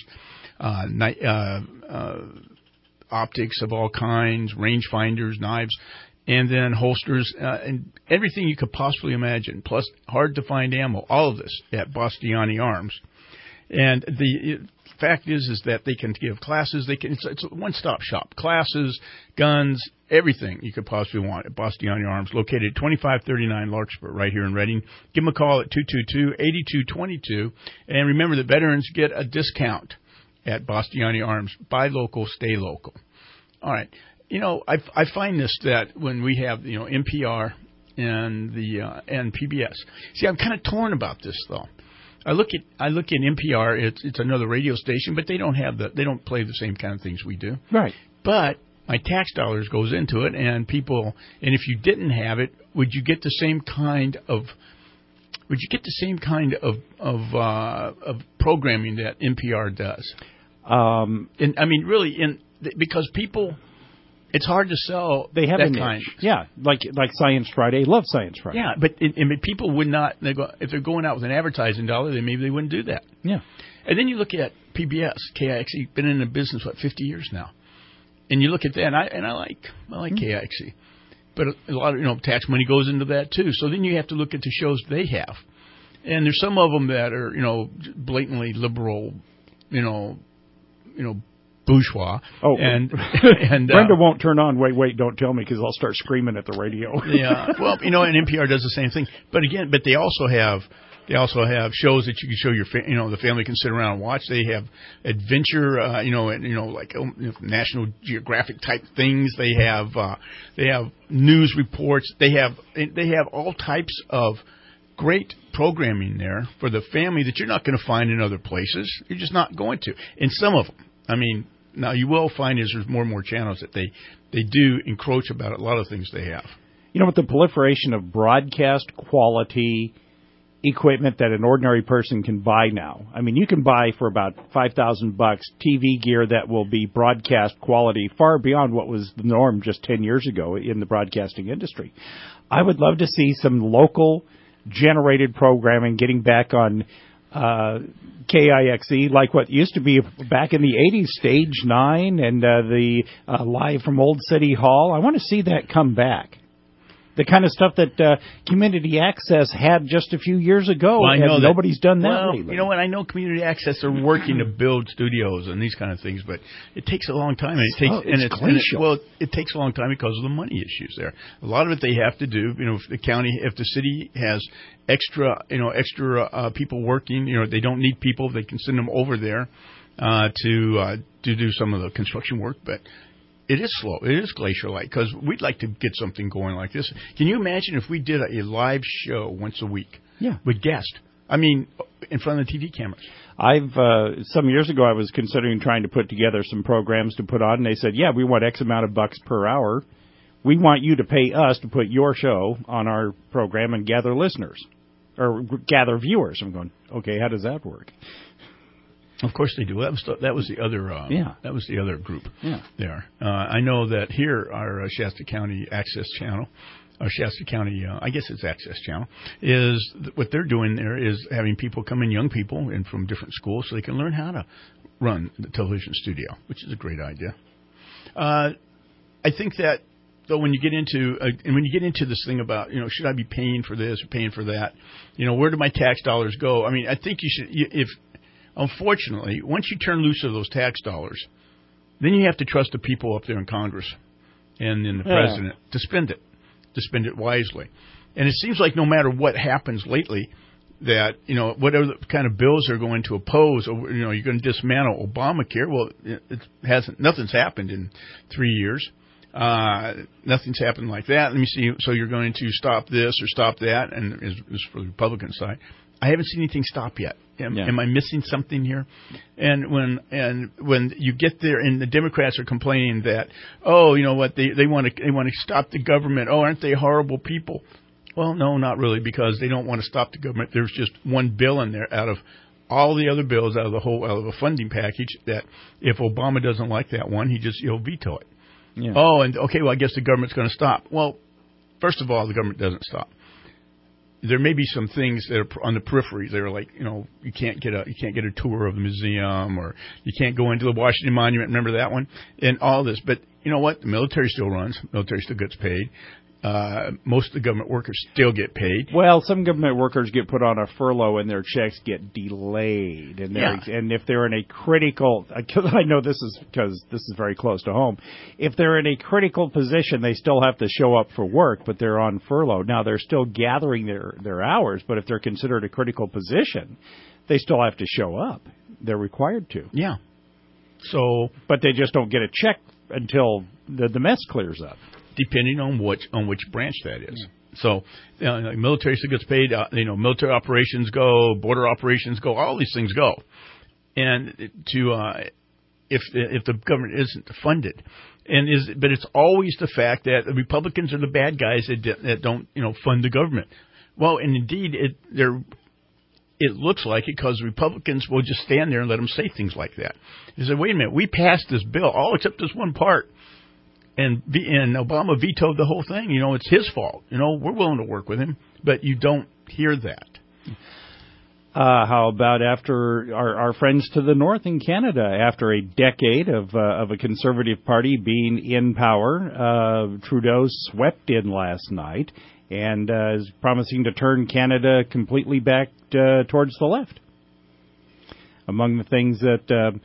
optics of all kinds, range finders, knives, and then holsters, and everything you could possibly imagine, plus hard-to-find ammo, all of this at Bastiani Arms. And the fact is that they can give classes. It's a one-stop shop. Classes, guns, everything you could possibly want at Bastiani Arms, located at 2539 Larkspur, right here in Reading. Give them a call at 222-8222. And remember that veterans get a discount at Bastiani Arms. Buy local, stay local. All right. I find this that when we have, NPR and and PBS. See, I'm kind of torn about this, though. I look at NPR. It's another radio station, but they don't play the same kind of things we do. Right. But my tax dollars goes into it, and if you didn't have it, would you get the same kind of programming that NPR does? Because people, it's hard to sell. They have that an kind. Yeah, like Science Friday. Love Science Friday. Yeah, but people would not. If they're going out with an advertising dollar, maybe they wouldn't do that. Yeah. And then you look at PBS, KIXE, been in the business 50 years now, and you look at that, and I like KIXE, but a lot of tax money goes into that too. So then you have to look at the shows they have, and there's some of them that are blatantly liberal, bourgeois. Oh, and Brenda won't turn on. Wait, don't tell me, because I'll start screaming at the radio. Yeah, well, and NPR does the same thing. But they also have shows that you can show the family can sit around and watch. They have adventure, like National Geographic type things. They have news reports. They have all types of great programming there for the family that you're not going to find in other places. You're just not going to. In some of them, now you will find there's more and more channels that they do encroach about a lot of things they have. With the proliferation of broadcast quality equipment that an ordinary person can buy now. You can buy for about $5,000 TV gear that will be broadcast quality far beyond what was the norm just 10 years ago in the broadcasting industry. I would love to see some local generated programming getting back on KIXE, like what used to be back in the 80s, Stage 9 and the Live from Old City Hall. I want to see that come back. The kind of stuff that Community Access had just a few years ago, and nobody's done that lately. I know Community Access are working to build studios and these kind of things, but it takes a long time. It takes a long time because of the money issues there. A lot of it they have to do, if the city has extra people working, they don't need people, they can send them over there to do some of the construction work, but it is slow. It is glacier-like, because we'd like to get something going like this. Can you imagine if we did a live show once a week? Yeah. With guests? In front of the TV cameras. Some years ago, I was considering trying to put together some programs to put on, and they said, yeah, we want X amount of bucks per hour. We want you to pay us to put your show on our program and gather listeners, or gather viewers. I'm going, okay, how does that work? Of course they do. That was the other. That was the other group. Yeah. There. I know that here our Shasta County Access Channel, or Shasta County, I guess it's Access Channel, is what they're doing there is having people come in, young people, and from different schools, so they can learn how to run the television studio, which is a great idea. I think that though when you get into this thing about should I be paying for this or paying for that, where do my tax dollars go? I think you should Unfortunately, once you turn loose of those tax dollars, then you have to trust the people up there in Congress and in the president to spend it wisely. And it seems like no matter what happens lately, that whatever kind of bills they're going to oppose, or you're going to dismantle Obamacare. Well, nothing's happened in 3 years. Nothing's happened like that. Let me see. So you're going to stop this or stop that, and is for the Republican side. I haven't seen anything stop yet. Am I missing something here? And when you get there, and the Democrats are complaining that, oh, you know what, they want to stop the government. Oh, aren't they horrible people? Well, no, not really, because they don't want to stop the government. There's just one bill in there out of all the other bills, out of a funding package, that if Obama doesn't like that one, he'll veto it. Yeah. Oh, and okay, well, I guess the government's going to stop. Well, first of all, the government doesn't stop. There may be some things that are on the periphery. They're like, you can't get a tour of the museum, or you can't go into the Washington Monument. Remember that one? And all this. But you know what? The military still runs. The military still gets paid. Most of the government workers still get paid. Well, some government workers get put on a furlough and their checks get delayed. And if they're in a critical, I know this is because this is very close to home, if they're in a critical position, they still have to show up for work, but they're on furlough. Now, they're still gathering their hours, but if they're considered a critical position, they still have to show up. They're required to. Yeah. But they just don't get a check until the mess clears up. Depending on which branch that is. Yeah. So, military still gets paid. Military operations go, border operations go, all these things go. And if the government isn't funded, but it's always the fact that the Republicans are the bad guys that don't fund the government. Well, and indeed it looks like it, because Republicans will just stand there and let them say things like that. They say, wait a minute, we passed this bill, all except this one part. And Obama vetoed the whole thing. It's his fault. We're willing to work with him, but you don't hear that. How about after our friends to the north in Canada, after a decade of a Conservative Party being in power, Trudeau swept in last night and is promising to turn Canada completely back towards the left. Among the things that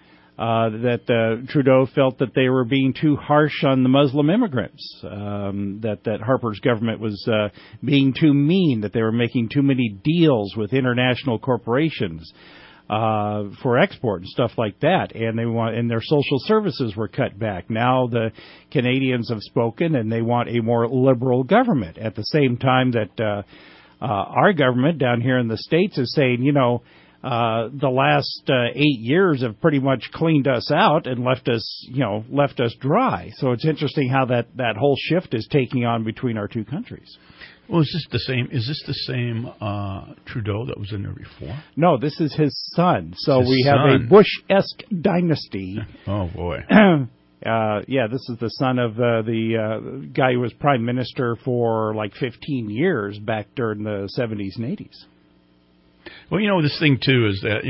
Trudeau felt that they were being too harsh on the Muslim immigrants, that Harper's government was being too mean, that they were making too many deals with international corporations for export and stuff like that, and their social services were cut back. Now the Canadians have spoken, and they want a more liberal government. At the same time that our government down here in the States is saying, the last 8 years have pretty much cleaned us out and left us dry. So it's interesting how that whole shift is taking on between our two countries. Well, is this the same Trudeau that was in there before? No, this is his son. So we have a Bush-esque dynasty. Oh boy. This is the son of the guy who was prime minister for like 15 years back during the 70s and 80s. Well, this thing too is that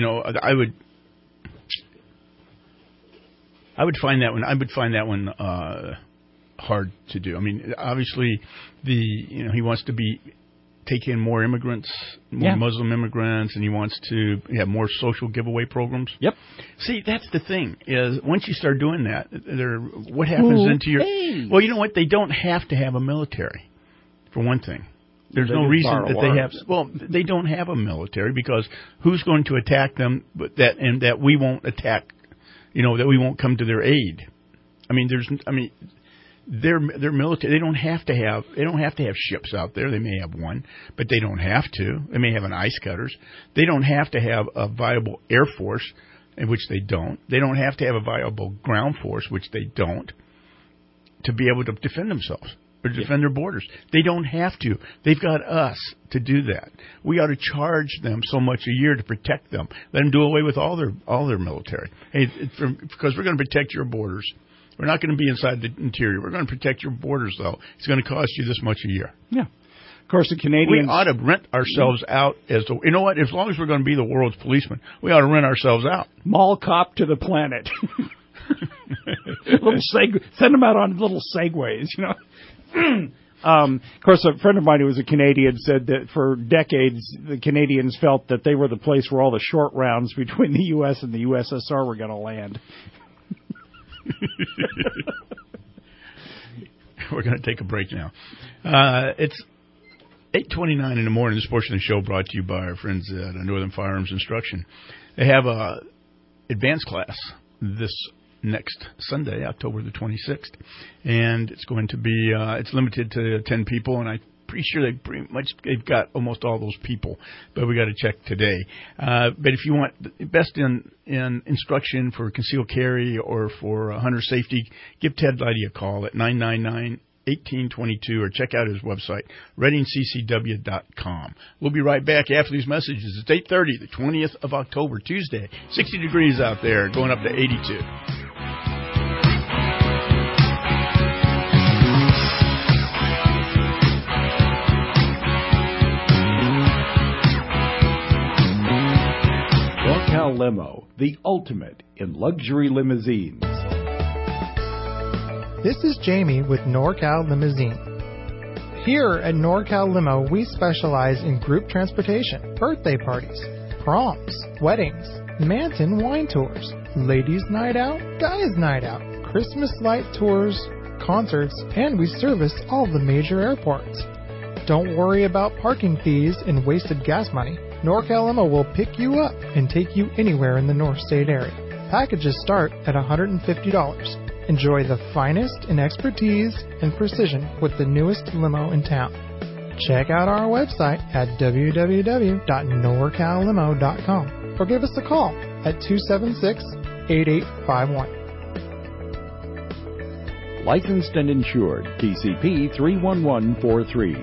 I would find that one hard to do. I mean, obviously he wants to take in more immigrants, more Muslim immigrants, and he wants to have more social giveaway programs. Yep. See, that's the thing is once you start doing that, what happens into your? Well, you know what? They don't have to have a military, for one thing. There's no reason that they have. Well, they don't have a military because who's going to attack them? But that we won't attack. That we won't come to their aid. Their military. They don't have to have ships out there. They may have one, but they don't have to. They may have an ice cutters. They don't have to have a viable air force, which they don't. They don't have to have a viable ground force, which they don't, to be able to defend themselves. Or defend their borders. They don't have to. They've got us to do that. We ought to charge them so much a year to protect them. Let them do away with all their military. Hey, because we're going to protect your borders. We're not going to be inside the interior. We're going to protect your borders, though. It's going to cost you this much a year. Yeah. Of course, the Canadians... We ought to rent ourselves out as the... You know what? As long as we're going to be the world's policeman, we ought to rent ourselves out. Mall cop to the planet. Send them out on little segways, Of course, a friend of mine who was a Canadian said that for decades the Canadians felt that they were the place where all the short rounds between the U.S. and the USSR were going to land. We're going to take a break now. It's 8:29 in the morning. This portion of the show brought to you by our friends at Northern Firearms Instruction. They have a advanced class this next Sunday, October the 26th, and it's going to be it's limited to 10 people, and I'm pretty sure they've got almost all those people, but we got to check today. But if you want the best in instruction for concealed carry or for hunter safety, give Ted Lighty a call at 999-1822 or check out his website, readingccw.com. We'll be right back after these messages. It's 8:30, the 20th of October, Tuesday. 60 degrees out there, going up to 82. NorCal Limo, the ultimate in luxury limousines. This is Jamie with NorCal Limousine. Here at NorCal Limo, we specialize in group transportation, birthday parties, proms, weddings, Manton wine tours, ladies' night out, guys' night out, Christmas light tours, concerts, and we service all the major airports. Don't worry about parking fees and wasted gas money. NorCal Limo will pick you up and take you anywhere in the North State area. Packages start at $150. Enjoy the finest in expertise and precision with the newest limo in town. Check out our website at www.norcallimo.com or give us a call at 276-8851. Licensed and insured, TCP 31143.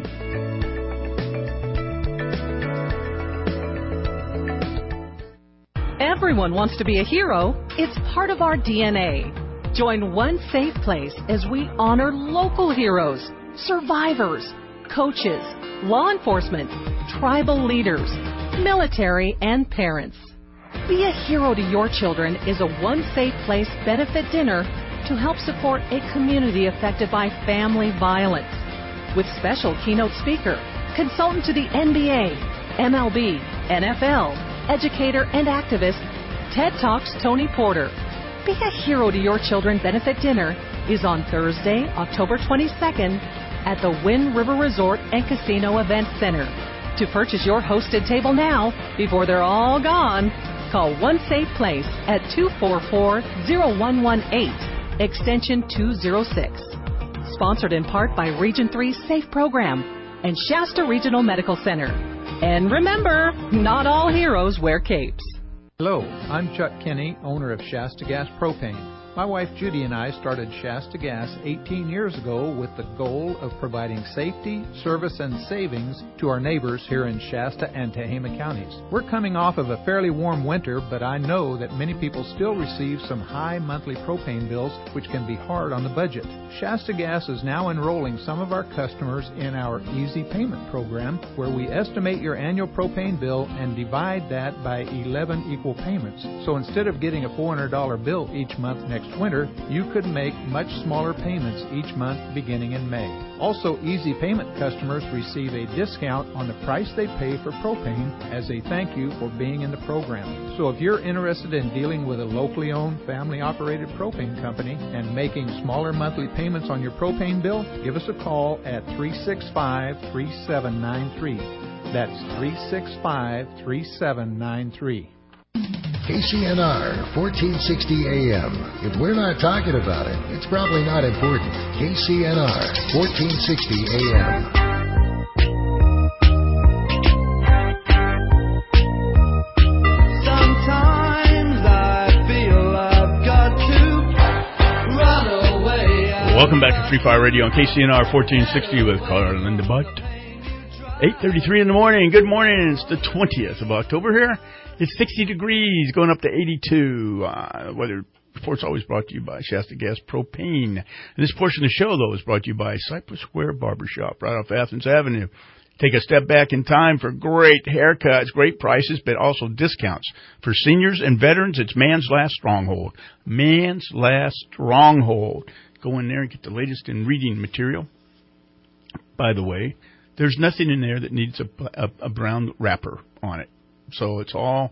Everyone wants to be a hero. It's part of our DNA. Join One Safe Place as we honor local heroes, survivors, coaches, law enforcement, tribal leaders, military, and parents. Be a hero to your children is a One Safe Place benefit dinner to help support a community affected by family violence. With special keynote speaker, consultant to the NBA, MLB, NFL, educator, and activist, TED Talks Tony Porter. Be a Hero to Your Children benefit dinner is on Thursday, October 22nd at the Wind River Resort and Casino Event Center. To purchase your hosted table now, before they're all gone, call One Safe Place at 244-0118, extension 206. Sponsored in part by Region 3 Safe Program and Shasta Regional Medical Center. And remember, not all heroes wear capes. Hello, I'm Chuck Kinney, owner of Shasta Gas Propane. My wife Judy and I started Shasta Gas 18 years ago with the goal of providing safety, service, and savings to our neighbors here in Shasta and Tehama counties. We're coming off of a fairly warm winter, but I know that many people still receive some high monthly propane bills, which can be hard on the budget. Shasta Gas is now enrolling some of our customers in our Easy Payment program, where we estimate your annual propane bill and divide that by 11 equal payments. So instead of getting a $400 bill each month next winter, you could make much smaller payments each month beginning in May. Also, Easy Payment customers receive a discount on the price they pay for propane as a thank you for being in the program. So if you're interested in dealing with a locally owned, family-operated propane company and making smaller monthly payments on your propane bill, give us a call at 365-3793. That's 365-3793. KCNR, 1460 AM. If we're not talking about it, it's probably not important. KCNR, 1460 AM. Welcome back to Free Fire Radio on KCNR 1460 with caller Linda Butt. 8:33 in the morning. Good morning. It's the 20th of October here. It's 60 degrees, going up to 82. Weather report's always brought to you by Shasta Gas Propane. And this portion of the show, though, is brought to you by Cypress Square Barbershop, right off Athens Avenue. Take a step back in time for great haircuts, great prices, but also discounts. For seniors and veterans, it's Man's Last Stronghold. Man's Last Stronghold. Go in there and get the latest in reading material. By the way, there's nothing in there that needs a brown wrapper on it. So it's all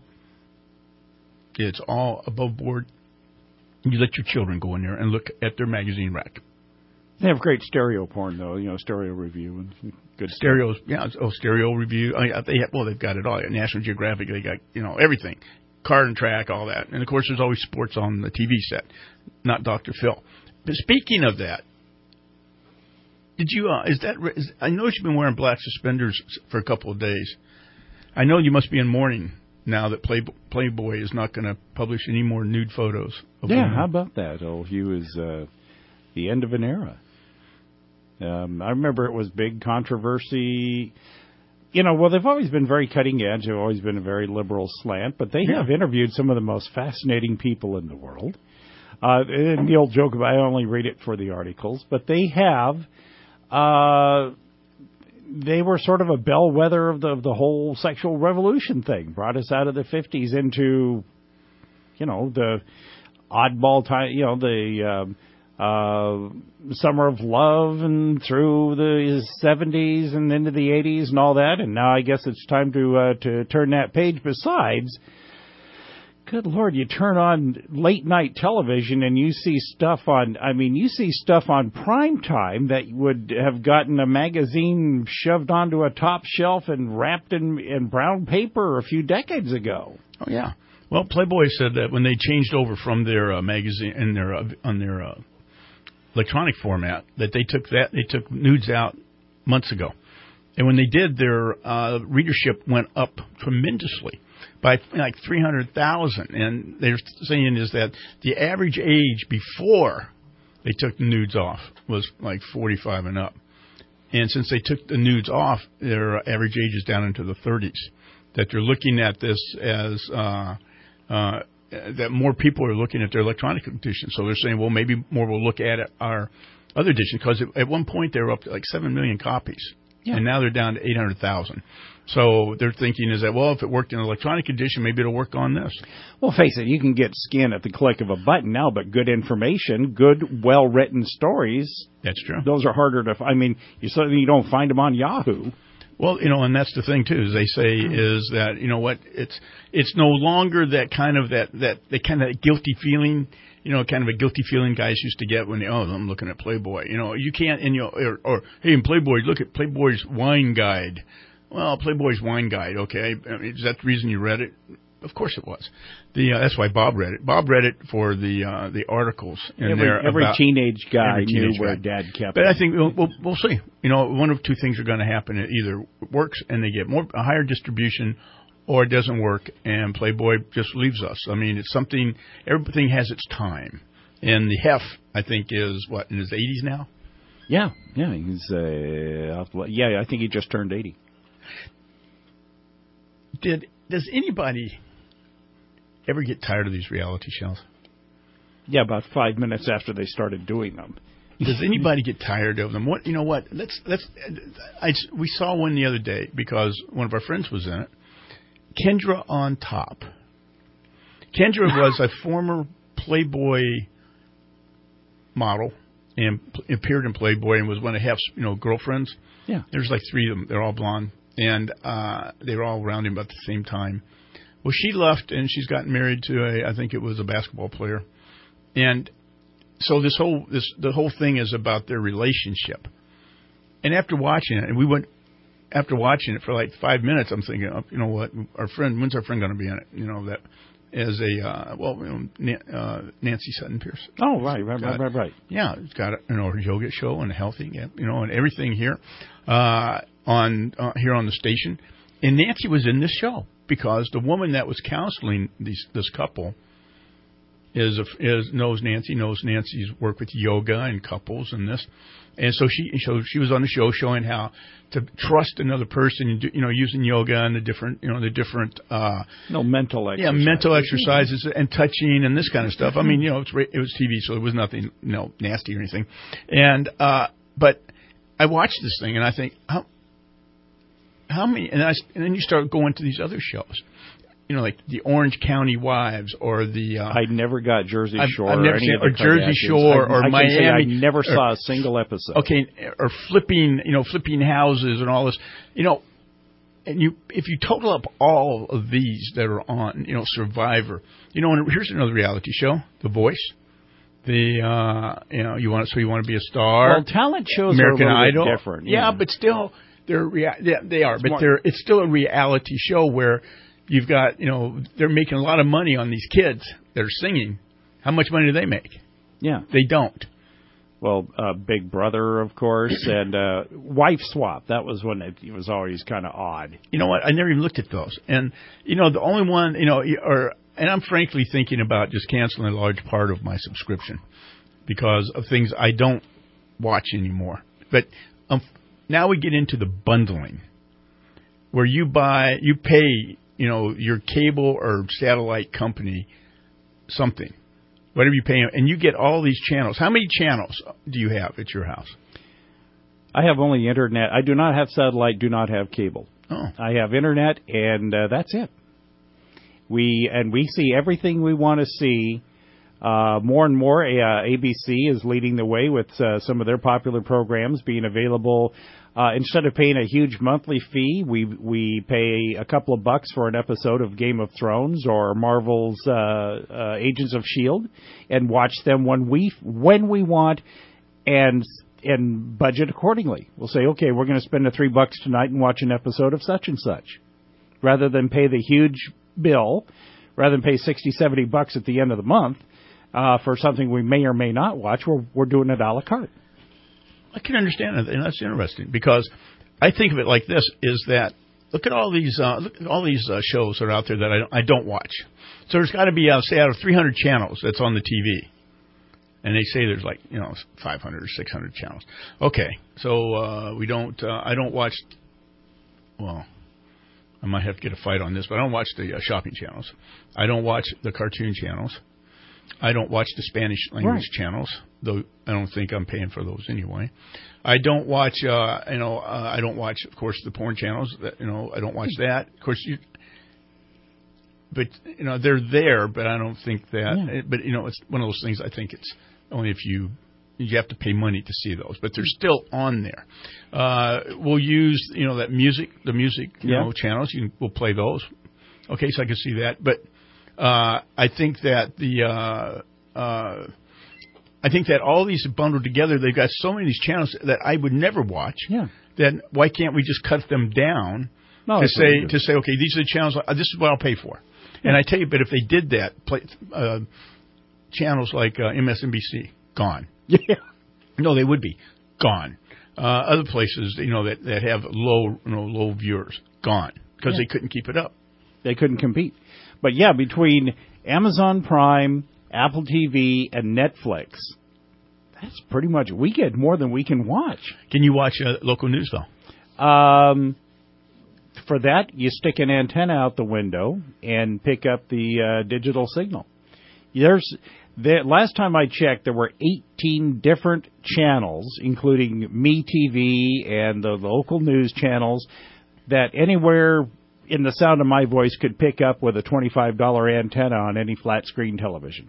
above board. You let your children go in there and look at their magazine rack. They have great stereo porn, though. Stereo review and good stereos. Yeah, stereo review. They've got it all. National Geographic. They got everything, Car and Track, all that. And of course, there's always sports on the TV set. Not Dr. Phil. But speaking of that, Did you? I know you've been wearing black suspenders for a couple of days. I know you must be in mourning now that Playboy is not going to publish any more nude photos. Of women. How about that? Hugh is the end of an era. I remember it was big controversy. Well, they've always been very cutting edge. They've always been a very liberal slant, but they have interviewed some of the most fascinating people in the world. And the old joke about I only read it for the articles, but they have. They were sort of a bellwether of the whole sexual revolution thing. Brought us out of the 50s into, the oddball time, the Summer of Love and through the 70s and into the 80s and all that. And now I guess it's time to turn that page. Besides, good Lord, you turn on late night television and you see stuff on prime time that would have gotten a magazine shoved onto a top shelf and wrapped in brown paper a few decades ago. Oh, yeah. Well, Playboy said that when they changed over from their magazine and on their electronic format, that they took nudes out months ago. And when they did, their readership went up tremendously by like 300,000. And they're saying is that the average age before they took the nudes off was like 45 and up. And since they took the nudes off, their average age is down into the 30s. That they're looking at this as that more people are looking at their electronic edition. So they're saying, well, maybe more will look at our other edition, because at one point they were up to like 7 million copies. Yeah. And now they're down to 800,000. So they're thinking is that, well, if it worked in an electronic edition, maybe it'll work on this. Well, face it, you can get skin at the click of a button now, but good information, good, well-written stories. That's true. Those are harder to you certainly don't find them on Yahoo. Well, and that's the thing too. Is they say is that it's no longer that kind of guilty feeling. Kind of a guilty feeling guys used to get when I'm looking at Playboy. You can't or hey, in Playboy, look at Playboy's wine guide. Well, Playboy's wine guide. Okay, is that the reason you read it? Of course it was. That's why Bob read it. Bob read it for the articles in there. Every teenage guy knew where Dad kept. But I think we'll see. One of two things are going to happen. It either works and they get a higher distribution, or it doesn't work and Playboy just leaves us. I mean, it's something. Everything has its time. And the Hef, I think, is what, in his 80s now. Yeah, he's I think he just turned 80. Does anybody ever get tired of these reality shows? Yeah, about 5 minutes after they started doing them. Does anybody get tired of them? We saw one the other day because one of our friends was in it. Kendra on Top. Kendra was a former Playboy model and appeared in Playboy and was one of Hef's girlfriends. Yeah, there's like three of them. They're all blonde, and they were all around him about the same time. Well, she left, and she's gotten married to I think it was a basketball player. And so the whole thing is about their relationship. And after watching it, after watching it for like 5 minutes, I'm thinking, what, when's our friend going to be in it? That as Nancy Sutton Pierce. Oh, right. Yeah, it's got her yoga show and healthy, and everything here on the station. And Nancy was in this show because the woman that was counseling this couple knows Nancy's work with yoga and couples and this. And so she was on the show showing how to trust another person, using yoga and the different mental exercises. Yeah, mental exercises and touching and this kind of stuff. I mean, it was TV, so it was nothing, nasty or anything. And but I watched this thing and I think how many, and then you start going to these other shows. Like the Orange County Wives or the... I never got Jersey Shore or Jersey Shore or Miami. I never saw a single episode. Okay, or flipping houses and all this. And if you total up all of these that are on, Survivor, and here's another reality show, The Voice. You want to be a star. Well, talent shows American are a Idol. bit different. Yeah, but still, they are. But it's still a reality show where you've got, they're making a lot of money on these kids that are singing. How much money do they make? Yeah. They don't. Well, Big Brother, of course, and Wife Swap. That was when it was always kind of odd. You know what? I never even looked at those. And, the only one, and I'm frankly thinking about just canceling a large part of my subscription because of things I don't watch anymore. But now we get into the bundling where you pay, your cable or satellite company something. Whatever you pay, and you get all these channels. How many channels do you have at your house? I have only internet. I do not have satellite, do not have cable. Oh. I have internet, and that's it. We see everything we want to see. More and more, ABC is leading the way with some of their popular programs being available. Instead of paying a huge monthly fee, we pay a couple of bucks for an episode of Game of Thrones or Marvel's Agents of S.H.I.E.L.D. and watch them when we want and budget accordingly. We'll say, okay, we're going to spend $3 tonight and watch an episode of such and such. Rather than pay the huge bill, rather than pay $60-$70 at the end of the month for something we may or may not watch, we're doing it a la carte. I can understand that, and that's interesting because I think of it like this: is that look at all these shows that are out there that I don't watch. So there's got to be, say, out of 300 channels that's on the TV, and they say there's 500 or 600 channels. Okay, so I don't watch. Well, I might have to get a fight on this, but I don't watch the shopping channels. I don't watch the cartoon channels. I don't watch the Spanish language channels, though I don't think I'm paying for those anyway. I don't watch, I don't watch, of course, the porn channels. I don't watch that. Of course, they're there, but I don't think that. Yeah. But it's one of those things. I think it's only if you have to pay money to see those, but they're still on there. We'll use, the music channels. We'll play those. Okay, so I can see that, but. I think that all these are bundled together. They've got so many of these channels that I would never watch. Yeah. Then why can't we just cut them down to say, okay, these are the channels. This is what I'll pay for. Yeah. And I tell you, but if they did that, channels like MSNBC gone. Yeah. No, they would be gone. Other places, that have low viewers gone because they couldn't keep it up. They couldn't compete. But yeah, between Amazon Prime, Apple TV, and Netflix, that's pretty much, we get more than we can watch. Can you watch local news, though? For that, you stick an antenna out the window and pick up the digital signal. Last time I checked, there were 18 different channels, including MeTV and the local news channels, that anywhere in the sound of my voice could pick up with a $25 antenna on any flat screen television.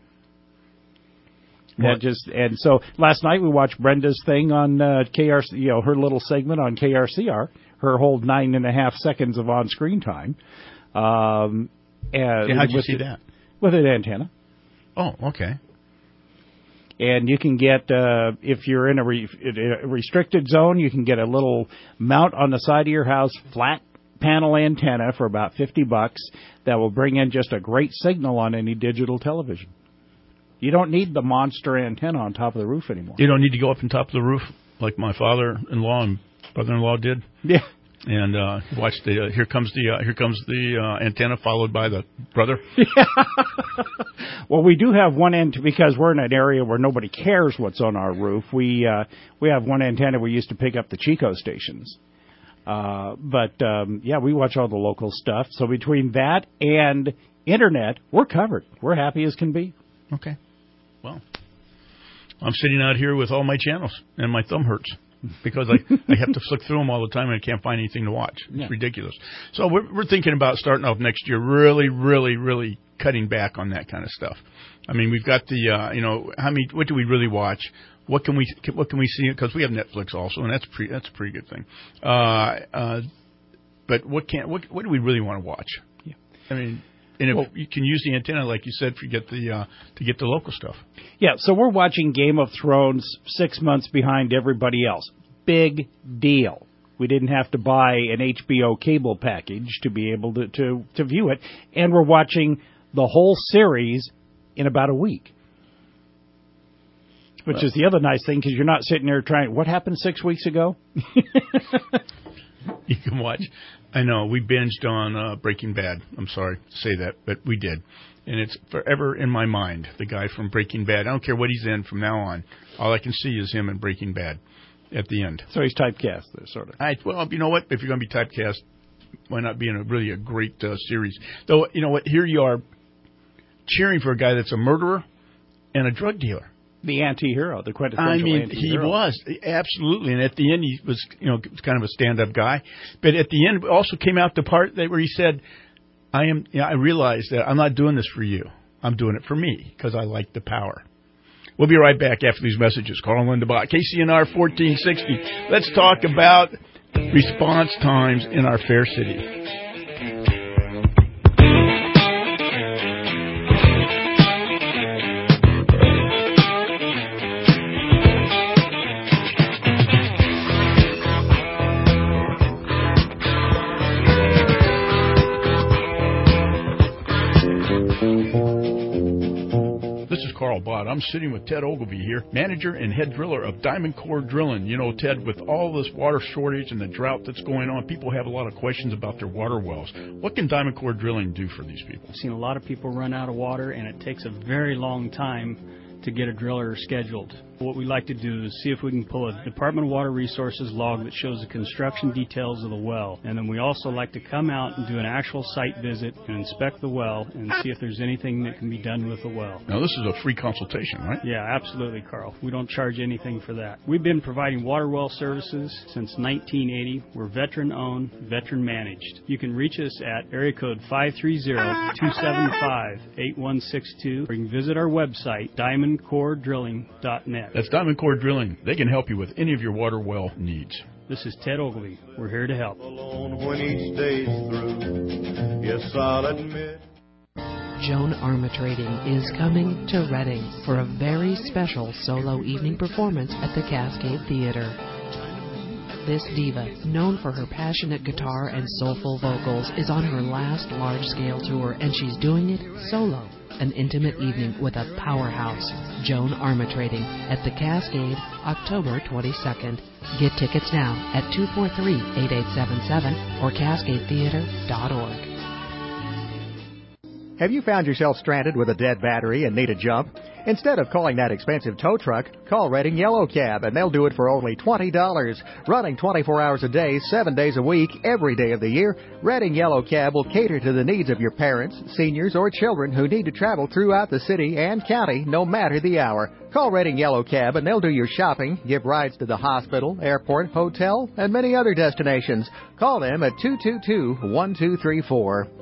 And so last night we watched Brenda's thing on KRC, her little segment on KRCR, her whole 9.5 seconds of on-screen time. How'd you see that? With an antenna. Oh, okay. And you can get, if you're in a restricted zone, you can get a little mount on the side of your house, flat panel antenna for about $50 that will bring in just a great signal on any digital television. You don't need the monster antenna on top of the roof anymore. You don't need to go up on top of the roof like my father-in-law and brother-in-law did. Yeah. And watch the here comes the antenna followed by the brother. Yeah. Well, we do have one antenna because we're in an area where nobody cares what's on our roof. We have one antenna we used to pick up the Chico stations. But we watch all the local stuff. So between that and internet, we're covered. We're happy as can be. Okay. Well, I'm sitting out here with all my channels, and my thumb hurts because I have to flick through them all the time, and I can't find anything to watch. It's ridiculous. So we're thinking about starting off next year really, really, really cutting back on that kind of stuff. I mean, we've got the what do we really watch? What can we see? Because we have Netflix also, and that's a pretty good thing. But what do we really want to watch? Yeah. I mean, and if you can use the antenna, like you said, to get the local stuff. Yeah. So we're watching Game of Thrones 6 months behind everybody else. Big deal. We didn't have to buy an HBO cable package to be able to view it, and we're watching the whole series in about a week. Which is the other nice thing, because you're not sitting there trying, what happened 6 weeks ago? You can watch. I know, we binged on Breaking Bad. I'm sorry to say that, but we did. And it's forever in my mind, the guy from Breaking Bad. I don't care what he's in from now on. All I can see is him in Breaking Bad at the end. So he's typecast, sort of. Well, you know what? If you're going to be typecast, why not be in a great series? Though, you know what? Here you are cheering for a guy that's a murderer and a drug dealer. The anti-hero, the quintessential anti-hero. He was, absolutely. And at the end, he was, kind of a stand-up guy. But at the end, also came out the part where he said, I realize that I'm not doing this for you. I'm doing it for me because I like the power. We'll be right back after these messages. Carl and Linda Bott, KCNR 1460. Let's talk about response times in our fair city. Carl Bott. I'm sitting with Ted Ogilvie here, manager and head driller of Diamond Core Drilling. You know, Ted, with all this water shortage and the drought that's going on, people have a lot of questions about their water wells. What can Diamond Core Drilling do for these people? I've seen a lot of people run out of water, and it takes a very long time to get a driller scheduled. What we like to do is see if we can pull a Department of Water Resources log that shows the construction details of the well. And then we also like to come out and do an actual site visit and inspect the well and see if there's anything that can be done with the well. Now, this is a free consultation, right? Yeah, absolutely, Carl. We don't charge anything for that. We've been providing water well services since 1980. We're veteran-owned, veteran-managed. You can reach us at area code 530-275-8162, or you can visit our website, diamondcoredrilling.net. That's Diamond Core Drilling. They can help you with any of your water well needs. This is Ted Ogilvie. We're here to help. When each day's through, yes, I'll admit. Joan Armatrading is coming to Reading for a very special solo evening performance at the Cascade Theater. This diva, known for her passionate guitar and soulful vocals, is on her last large-scale tour, and she's doing it solo. An intimate evening with a powerhouse, Joan Armatrading, at the Cascade, October 22nd. Get tickets now at 243-8877 or cascadetheater.org. Have you found yourself stranded with a dead battery and need a jump? Instead of calling that expensive tow truck, call Reading Yellow Cab, and they'll do it for only $20. Running 24 hours a day, 7 days a week, every day of the year, Reading Yellow Cab will cater to the needs of your parents, seniors, or children who need to travel throughout the city and county, no matter the hour. Call Reading Yellow Cab, and they'll do your shopping, give rides to the hospital, airport, hotel, and many other destinations. Call them at 222-1234.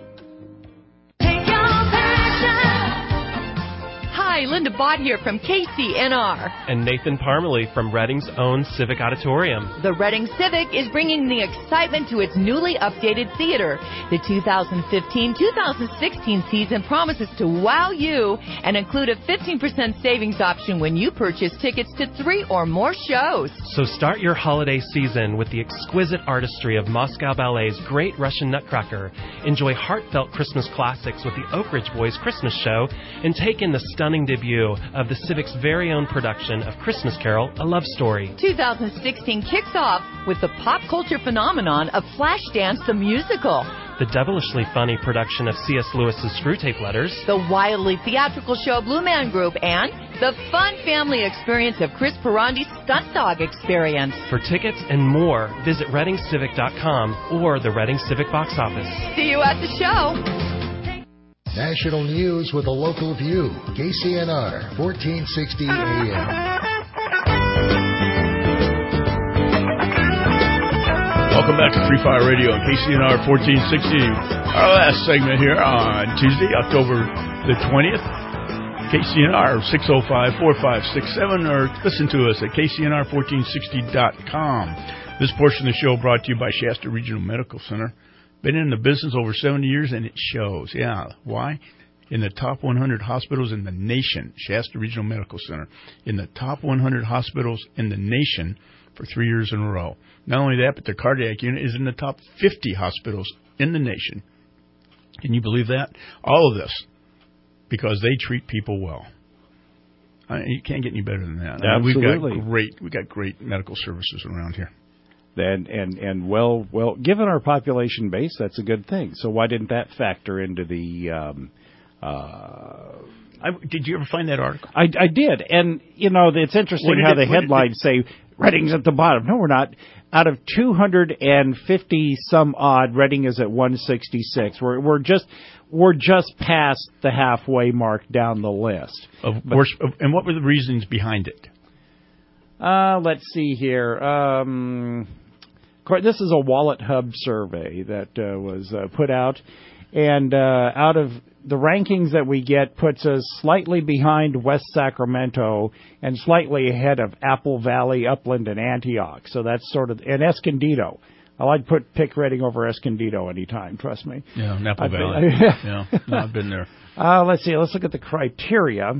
Hi, Linda Bott here from KCNR. And Nathan Parmalee from Reading's own Civic Auditorium. The Reading Civic is bringing the excitement to its newly updated theater. The 2015-2016 season promises to wow you and include a 15% savings option when you purchase tickets to 3 or more shows. So start your holiday season with the exquisite artistry of Moscow Ballet's Great Russian Nutcracker. Enjoy heartfelt Christmas classics with the Oak Ridge Boys Christmas Show, and take in the stunning debut of the Civic's very own production of Christmas Carol, A Love Story. 2016 kicks off with the pop culture phenomenon of Flashdance the Musical. The devilishly funny production of C.S. Lewis's Screwtape Letters. The wildly theatrical show Blue Man Group, and the fun family experience of Chris Perandi's Stunt Dog Experience. For tickets and more, visit ReadingCivic.com or the Reading Civic box office. See you at the show. National news with a local view. KCNR 1460 AM. Welcome back to Free Fire Radio on KCNR 1460. Our last segment here on Tuesday, October the 20th. KCNR 605-4567, or listen to us at KCNR1460.com. This portion of the show brought to you by Shasta Regional Medical Center. Been in the business over 70 years, and it shows. Yeah. Why? In the top 100 hospitals in the nation, Shasta Regional Medical Center, in the top 100 hospitals in the nation for 3 years in a row. Not only that, but their cardiac unit is in the top 50 hospitals in the nation. Can you believe that? All of this because they treat people well. You can't get any better than that. Absolutely. We've got great medical services around here. And well, given our population base, that's a good thing. So why didn't that factor into the? Did you ever find that article? I did, and it's interesting how the headlines say Reading's at the bottom. No, we're not. Out of 250 some odd, Reading is at 166. We're just past the halfway mark down the list. And what were the reasons behind it? Let's see here. This is a Wallet Hub survey that was put out, and out of the rankings that we get puts us slightly behind West Sacramento and slightly ahead of Apple Valley, Upland, and Antioch. So that's sort of, and Escondido. I'd pick Reading over Escondido anytime, trust me. Yeah, Apple Valley. Yeah, no, I've been there. Let's see. Let's look at the criteria.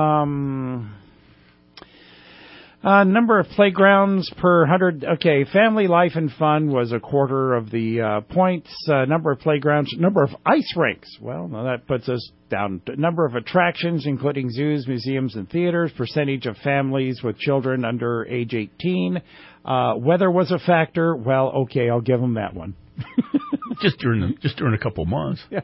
Number of playgrounds per 100. Okay, family life and fun was a quarter of the points. Number of playgrounds, number of ice rinks. Well, now that puts us down. Number of attractions, including zoos, museums, and theaters. Percentage of families with children under age 18. Weather was a factor. Well, okay, I'll give them that one. just during a couple of months. Yeah.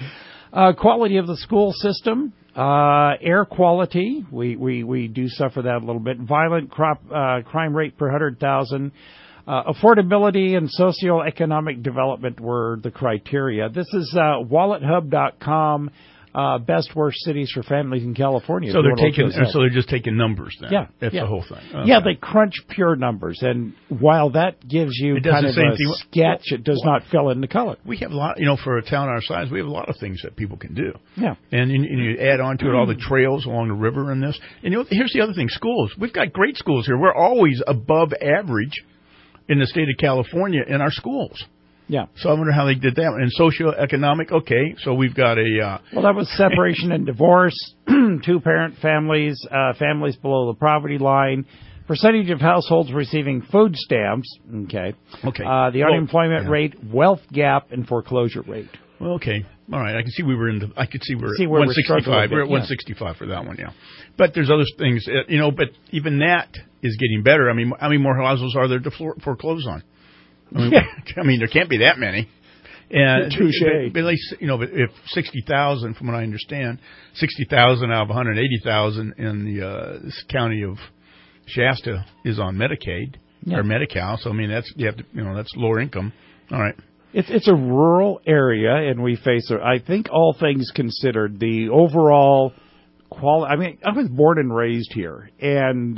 Quality of the school system. Air quality, we do suffer that a little bit. Violent crime rate per 100,000. Affordability and socioeconomic development were the criteria. This is WalletHub.com. Best worst cities for families in California. So they're just taking numbers then. Yeah, that's the whole thing. Okay. Yeah, they crunch pure numbers, and while that gives you kind of a sketch, it does not fill in the color. We have a lot, for a town our size, we have a lot of things that people can do. Yeah, and you add on to it all the trails along the river and this. And here's the other thing: schools. We've got great schools here. We're always above average in the state of California in our schools. Yeah. So I wonder how they did that. And socioeconomic, okay, so we've got a... well, that was separation and divorce, two-parent families, families below the poverty line, percentage of households receiving food stamps, okay. The unemployment rate, wealth gap, and foreclosure rate. Well, okay. All right. I can see we're at 165. We're at 165 for that one, yeah. But there's other things, but even that is getting better. I mean, how many more houses are there to foreclose on? I mean, there can't be that many. And touche. But if 60,000, from what I understand, 60,000 out of 180,000 in the county of Shasta is on Medicaid or Medi-Cal. So I mean, that's that's lower income. All right. It's a rural area, and we face, I think, all things considered, the overall quality. I mean, I was born and raised here, and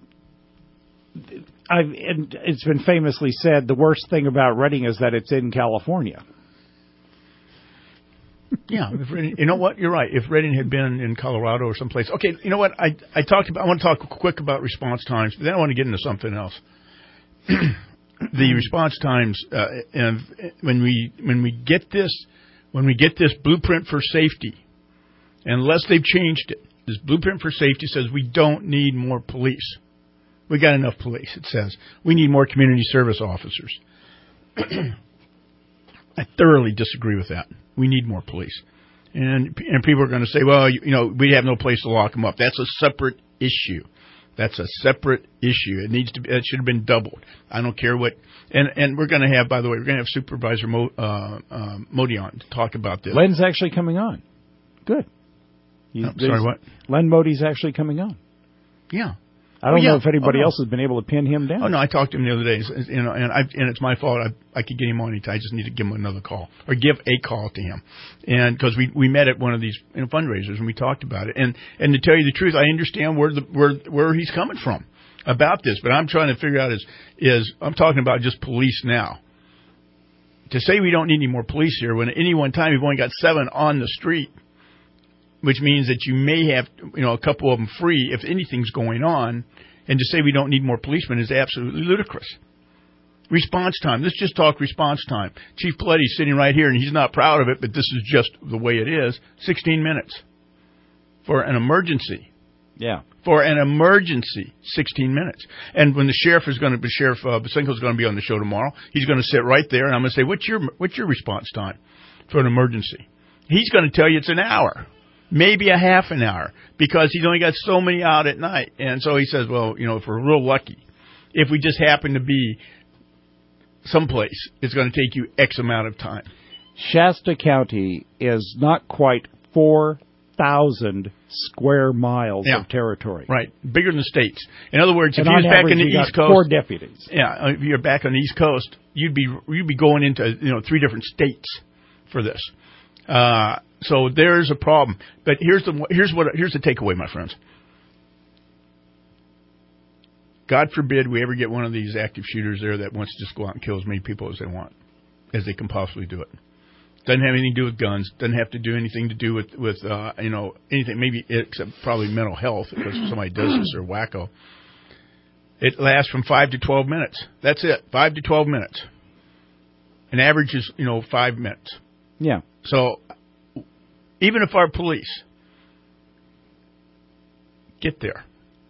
and it's been famously said, the worst thing about Reading is that it's in California. Yeah, you know what? You're right. If Reading had been in Colorado or someplace, okay. You know what? I want to talk quick about response times, but then I want to get into something else. The response times, and when we get this blueprint for safety, unless they've changed it, this blueprint for safety says we don't need more police. We got enough police. It says we need more community service officers. I thoroughly disagree with that. We need more police, and people are going to say, well, we have no place to lock them up. That's a separate issue. That's a separate issue. It should have been doubled. I don't care what. And we're going to have, by the way, Supervisor Modi on to talk about this. Len's actually coming on. Good. Sorry, what? Len Modi's actually coming on. Yeah. I don't know if anybody else has been able to pin him down. Oh no, I talked to him the other day, and it's my fault. I could get him on anytime. I just need to give him another call or give a call to him, and because we met at one of these fundraisers and we talked about it. And to tell you the truth, I understand where he's coming from about this, but I'm trying to figure out is I'm talking about just police now. To say we don't need any more police here when at any one time we've only got 7 on the street, which means that you may have, a couple of them free if anything's going on, and to say we don't need more policemen is absolutely ludicrous. Response time. Let's just talk response time. Chief Paletti's sitting right here, and he's not proud of it, but this is just the way it is. 16 minutes for an emergency. Yeah. For an emergency, 16 minutes. And when the Sheriff Basinko's going to be on the show tomorrow, he's going to sit right there, and I'm going to say, what's your response time for an emergency? He's going to tell you it's an hour. maybe a half an hour, because he's only got so many out at night. And so he says, well, if we're real lucky, if we just happen to be someplace, it's going to take you X amount of time. Shasta County is not quite 4,000 square miles of territory. Right, bigger than the states. In other words, if and you was back on the East Coast, 4 deputies. Yeah, if you're back on the East Coast, you'd be going into 3 different states for this. So there's a problem. But here's the takeaway, my friends. God forbid we ever get one of these active shooters there that wants to just go out and kill as many people as they want, as they can possibly do it. Doesn't have anything to do with guns. Doesn't have to do anything to do with anything. Maybe except probably mental health, because somebody does this or wacko. It lasts from 5 to 12 minutes. That's it. 5 to 12 minutes. An average is 5 minutes. Yeah. So even if our police get there,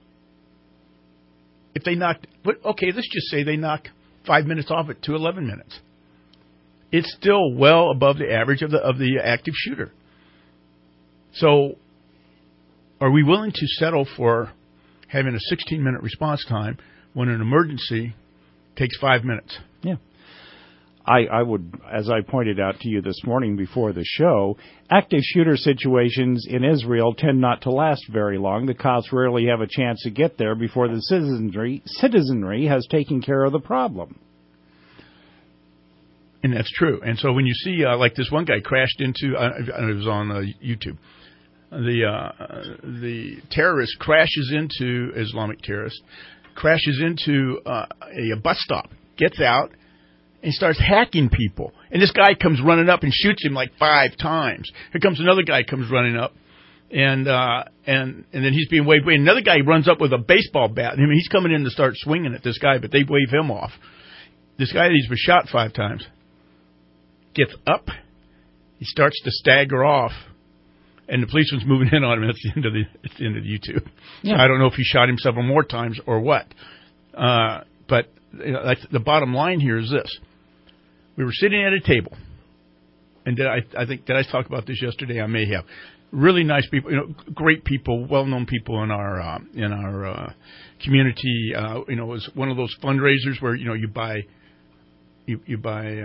if they let's just say they knock 5 minutes off it to 11 minutes. It's still well above the average of the active shooter. So are we willing to settle for having a 16-minute response time when an emergency takes 5 minutes? Yeah. I would, as I pointed out to you this morning before the show, active shooter situations in Israel tend not to last very long. The cops rarely have a chance to get there before the citizenry has taken care of the problem. And that's true. And so when you see, like this one guy crashed into, it was on YouTube, the terrorist crashes into, Islamic terrorist, crashes into a bus stop, gets out, and starts hacking people. And this guy comes running up and shoots him like 5 times. Here comes another guy comes running up, and then he's being waved away. Another guy runs up with a baseball bat. I mean, he's coming in to start swinging at this guy, but they wave him off. This guy, he's been shot 5 times. Gets up, he starts to stagger off, and the policeman's moving in on him. At the end of the YouTube. Yeah. So I don't know if he shot him several more times or what. But the bottom line here is this: we were sitting at a table, and did I talk about this yesterday? I may have. Really nice people, great people, well-known people in our community. It was one of those fundraisers where you buy. You buy,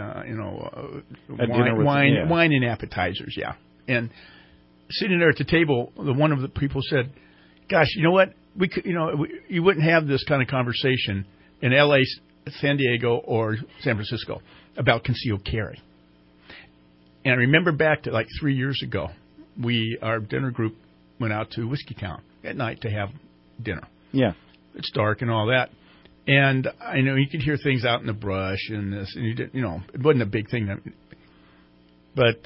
wine and appetizers, yeah. And sitting there at the table, one of the people said, "Gosh, you know what? We could, you wouldn't have this kind of conversation in L.A., San Diego, or San Francisco about concealed carry." And I remember back to like 3 years ago, our dinner group went out to Whiskeytown at night to have dinner. Yeah, it's dark and all that. And I know you could hear things out in the brush and this, and it wasn't a big thing. But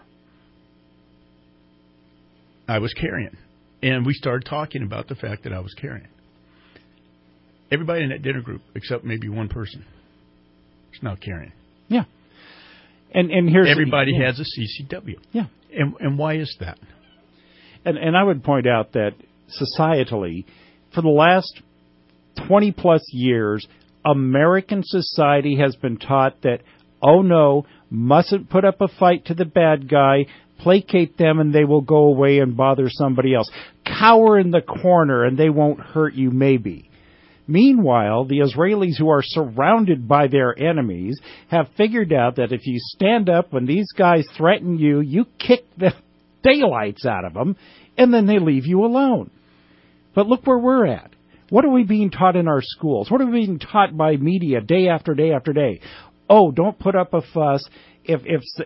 I was carrying, and we started talking about the fact that I was carrying. Everybody in that dinner group, except maybe one person, is now carrying. Yeah, and here's everybody has a CCW. Yeah, and why is that? And I would point out that societally, for the last 20-plus years, American society has been taught that, oh no, mustn't put up a fight to the bad guy, placate them and they will go away and bother somebody else. Cower in the corner and they won't hurt you, maybe. Meanwhile, the Israelis, who are surrounded by their enemies, have figured out that if you stand up when these guys threaten you, you kick the daylights out of them, and then they leave you alone. But look where we're at. What are we being taught in our schools? What are we being taught by media day after day after day? Oh, don't put up a fuss. If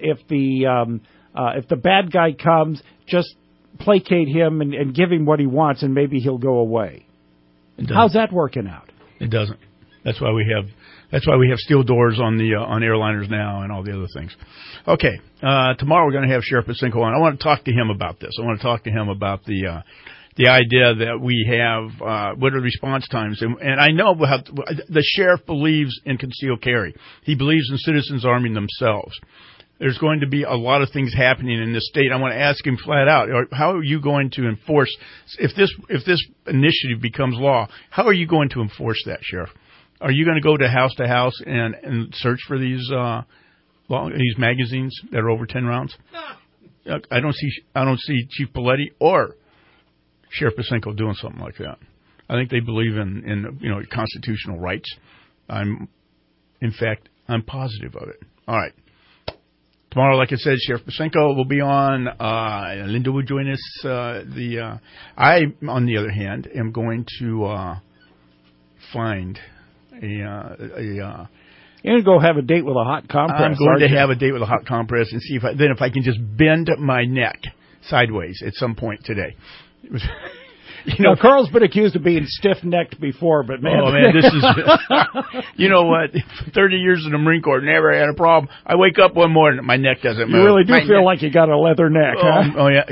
the bad guy comes, just placate him and give him what he wants, and maybe he'll go away. How's that working out? It doesn't. That's why we have steel doors on airliners now and all the other things. Okay, tomorrow we're going to have Sheriff Pacinko on. I want to talk to him about this. I want to talk to him about the idea that we have, what are response times? And I know how the sheriff believes in concealed carry. He believes in citizens arming themselves. There's going to be a lot of things happening in this state. I want to ask him flat out, how are you going to enforce, if this initiative becomes law, how are you going to enforce that, Sheriff? Are you going to go to house and search for these magazines that are over 10 rounds? I don't see Chief Paletti or Sheriff Pasenko doing something like that. I think they believe in constitutional rights. I'm positive of it. All right. Tomorrow, like I said, Sheriff Pasenko will be on. Linda will join us. I, on the other hand, am going to find You're going to go have a date with a hot compress. I'm going to have a date with a hot compress and see if I can just bend my neck sideways at some point today. Carl's been accused of being stiff-necked before, but man. Oh, man, this is, you know what, 30 years in the Marine Corps, never had a problem. I wake up one morning, my neck doesn't move. You really do feel like you got a leather neck, huh? Oh, yeah.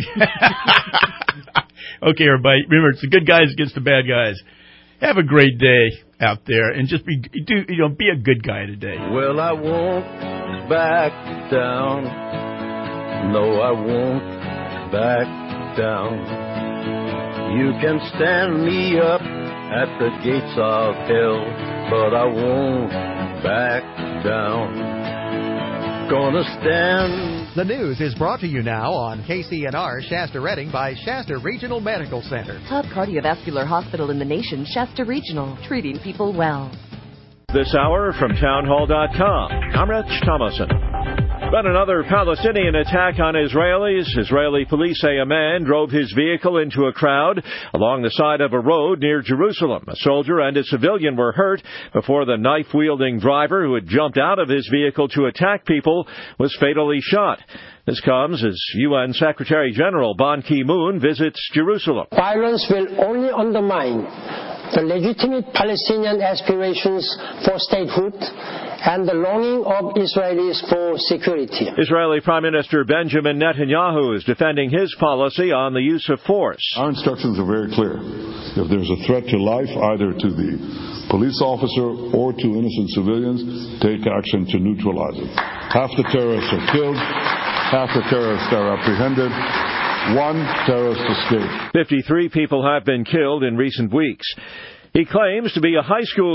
Okay, everybody, remember, it's the good guys against the bad guys. Have a great day out there, and just be a good guy today. Well, I won't back down. No, I won't back down. You can stand me up at the gates of hell, but I won't back down. Gonna stand. The news is brought to you now on KCNR Shasta Redding by Shasta Regional Medical Center. Top cardiovascular hospital in the nation, Shasta Regional, treating people well. This hour from townhall.com, I'm Rich Thomason. But another Palestinian attack on Israelis. Israeli police say a man drove his vehicle into a crowd along the side of a road near Jerusalem. A soldier and a civilian were hurt before the knife-wielding driver, who had jumped out of his vehicle to attack people, was fatally shot. This comes as UN Secretary General Ban Ki-moon visits Jerusalem. Violence will only undermine the legitimate Palestinian aspirations for statehood and the longing of Israelis for security. Israeli Prime Minister Benjamin Netanyahu is defending his policy on the use of force. Our instructions are very clear. If there's a threat to life, either to the police officer or to innocent civilians, take action to neutralize it. Half the terrorists are killed, half the terrorists are apprehended. One terrorist escaped. 53 people have been killed in recent weeks. He claims to be a high school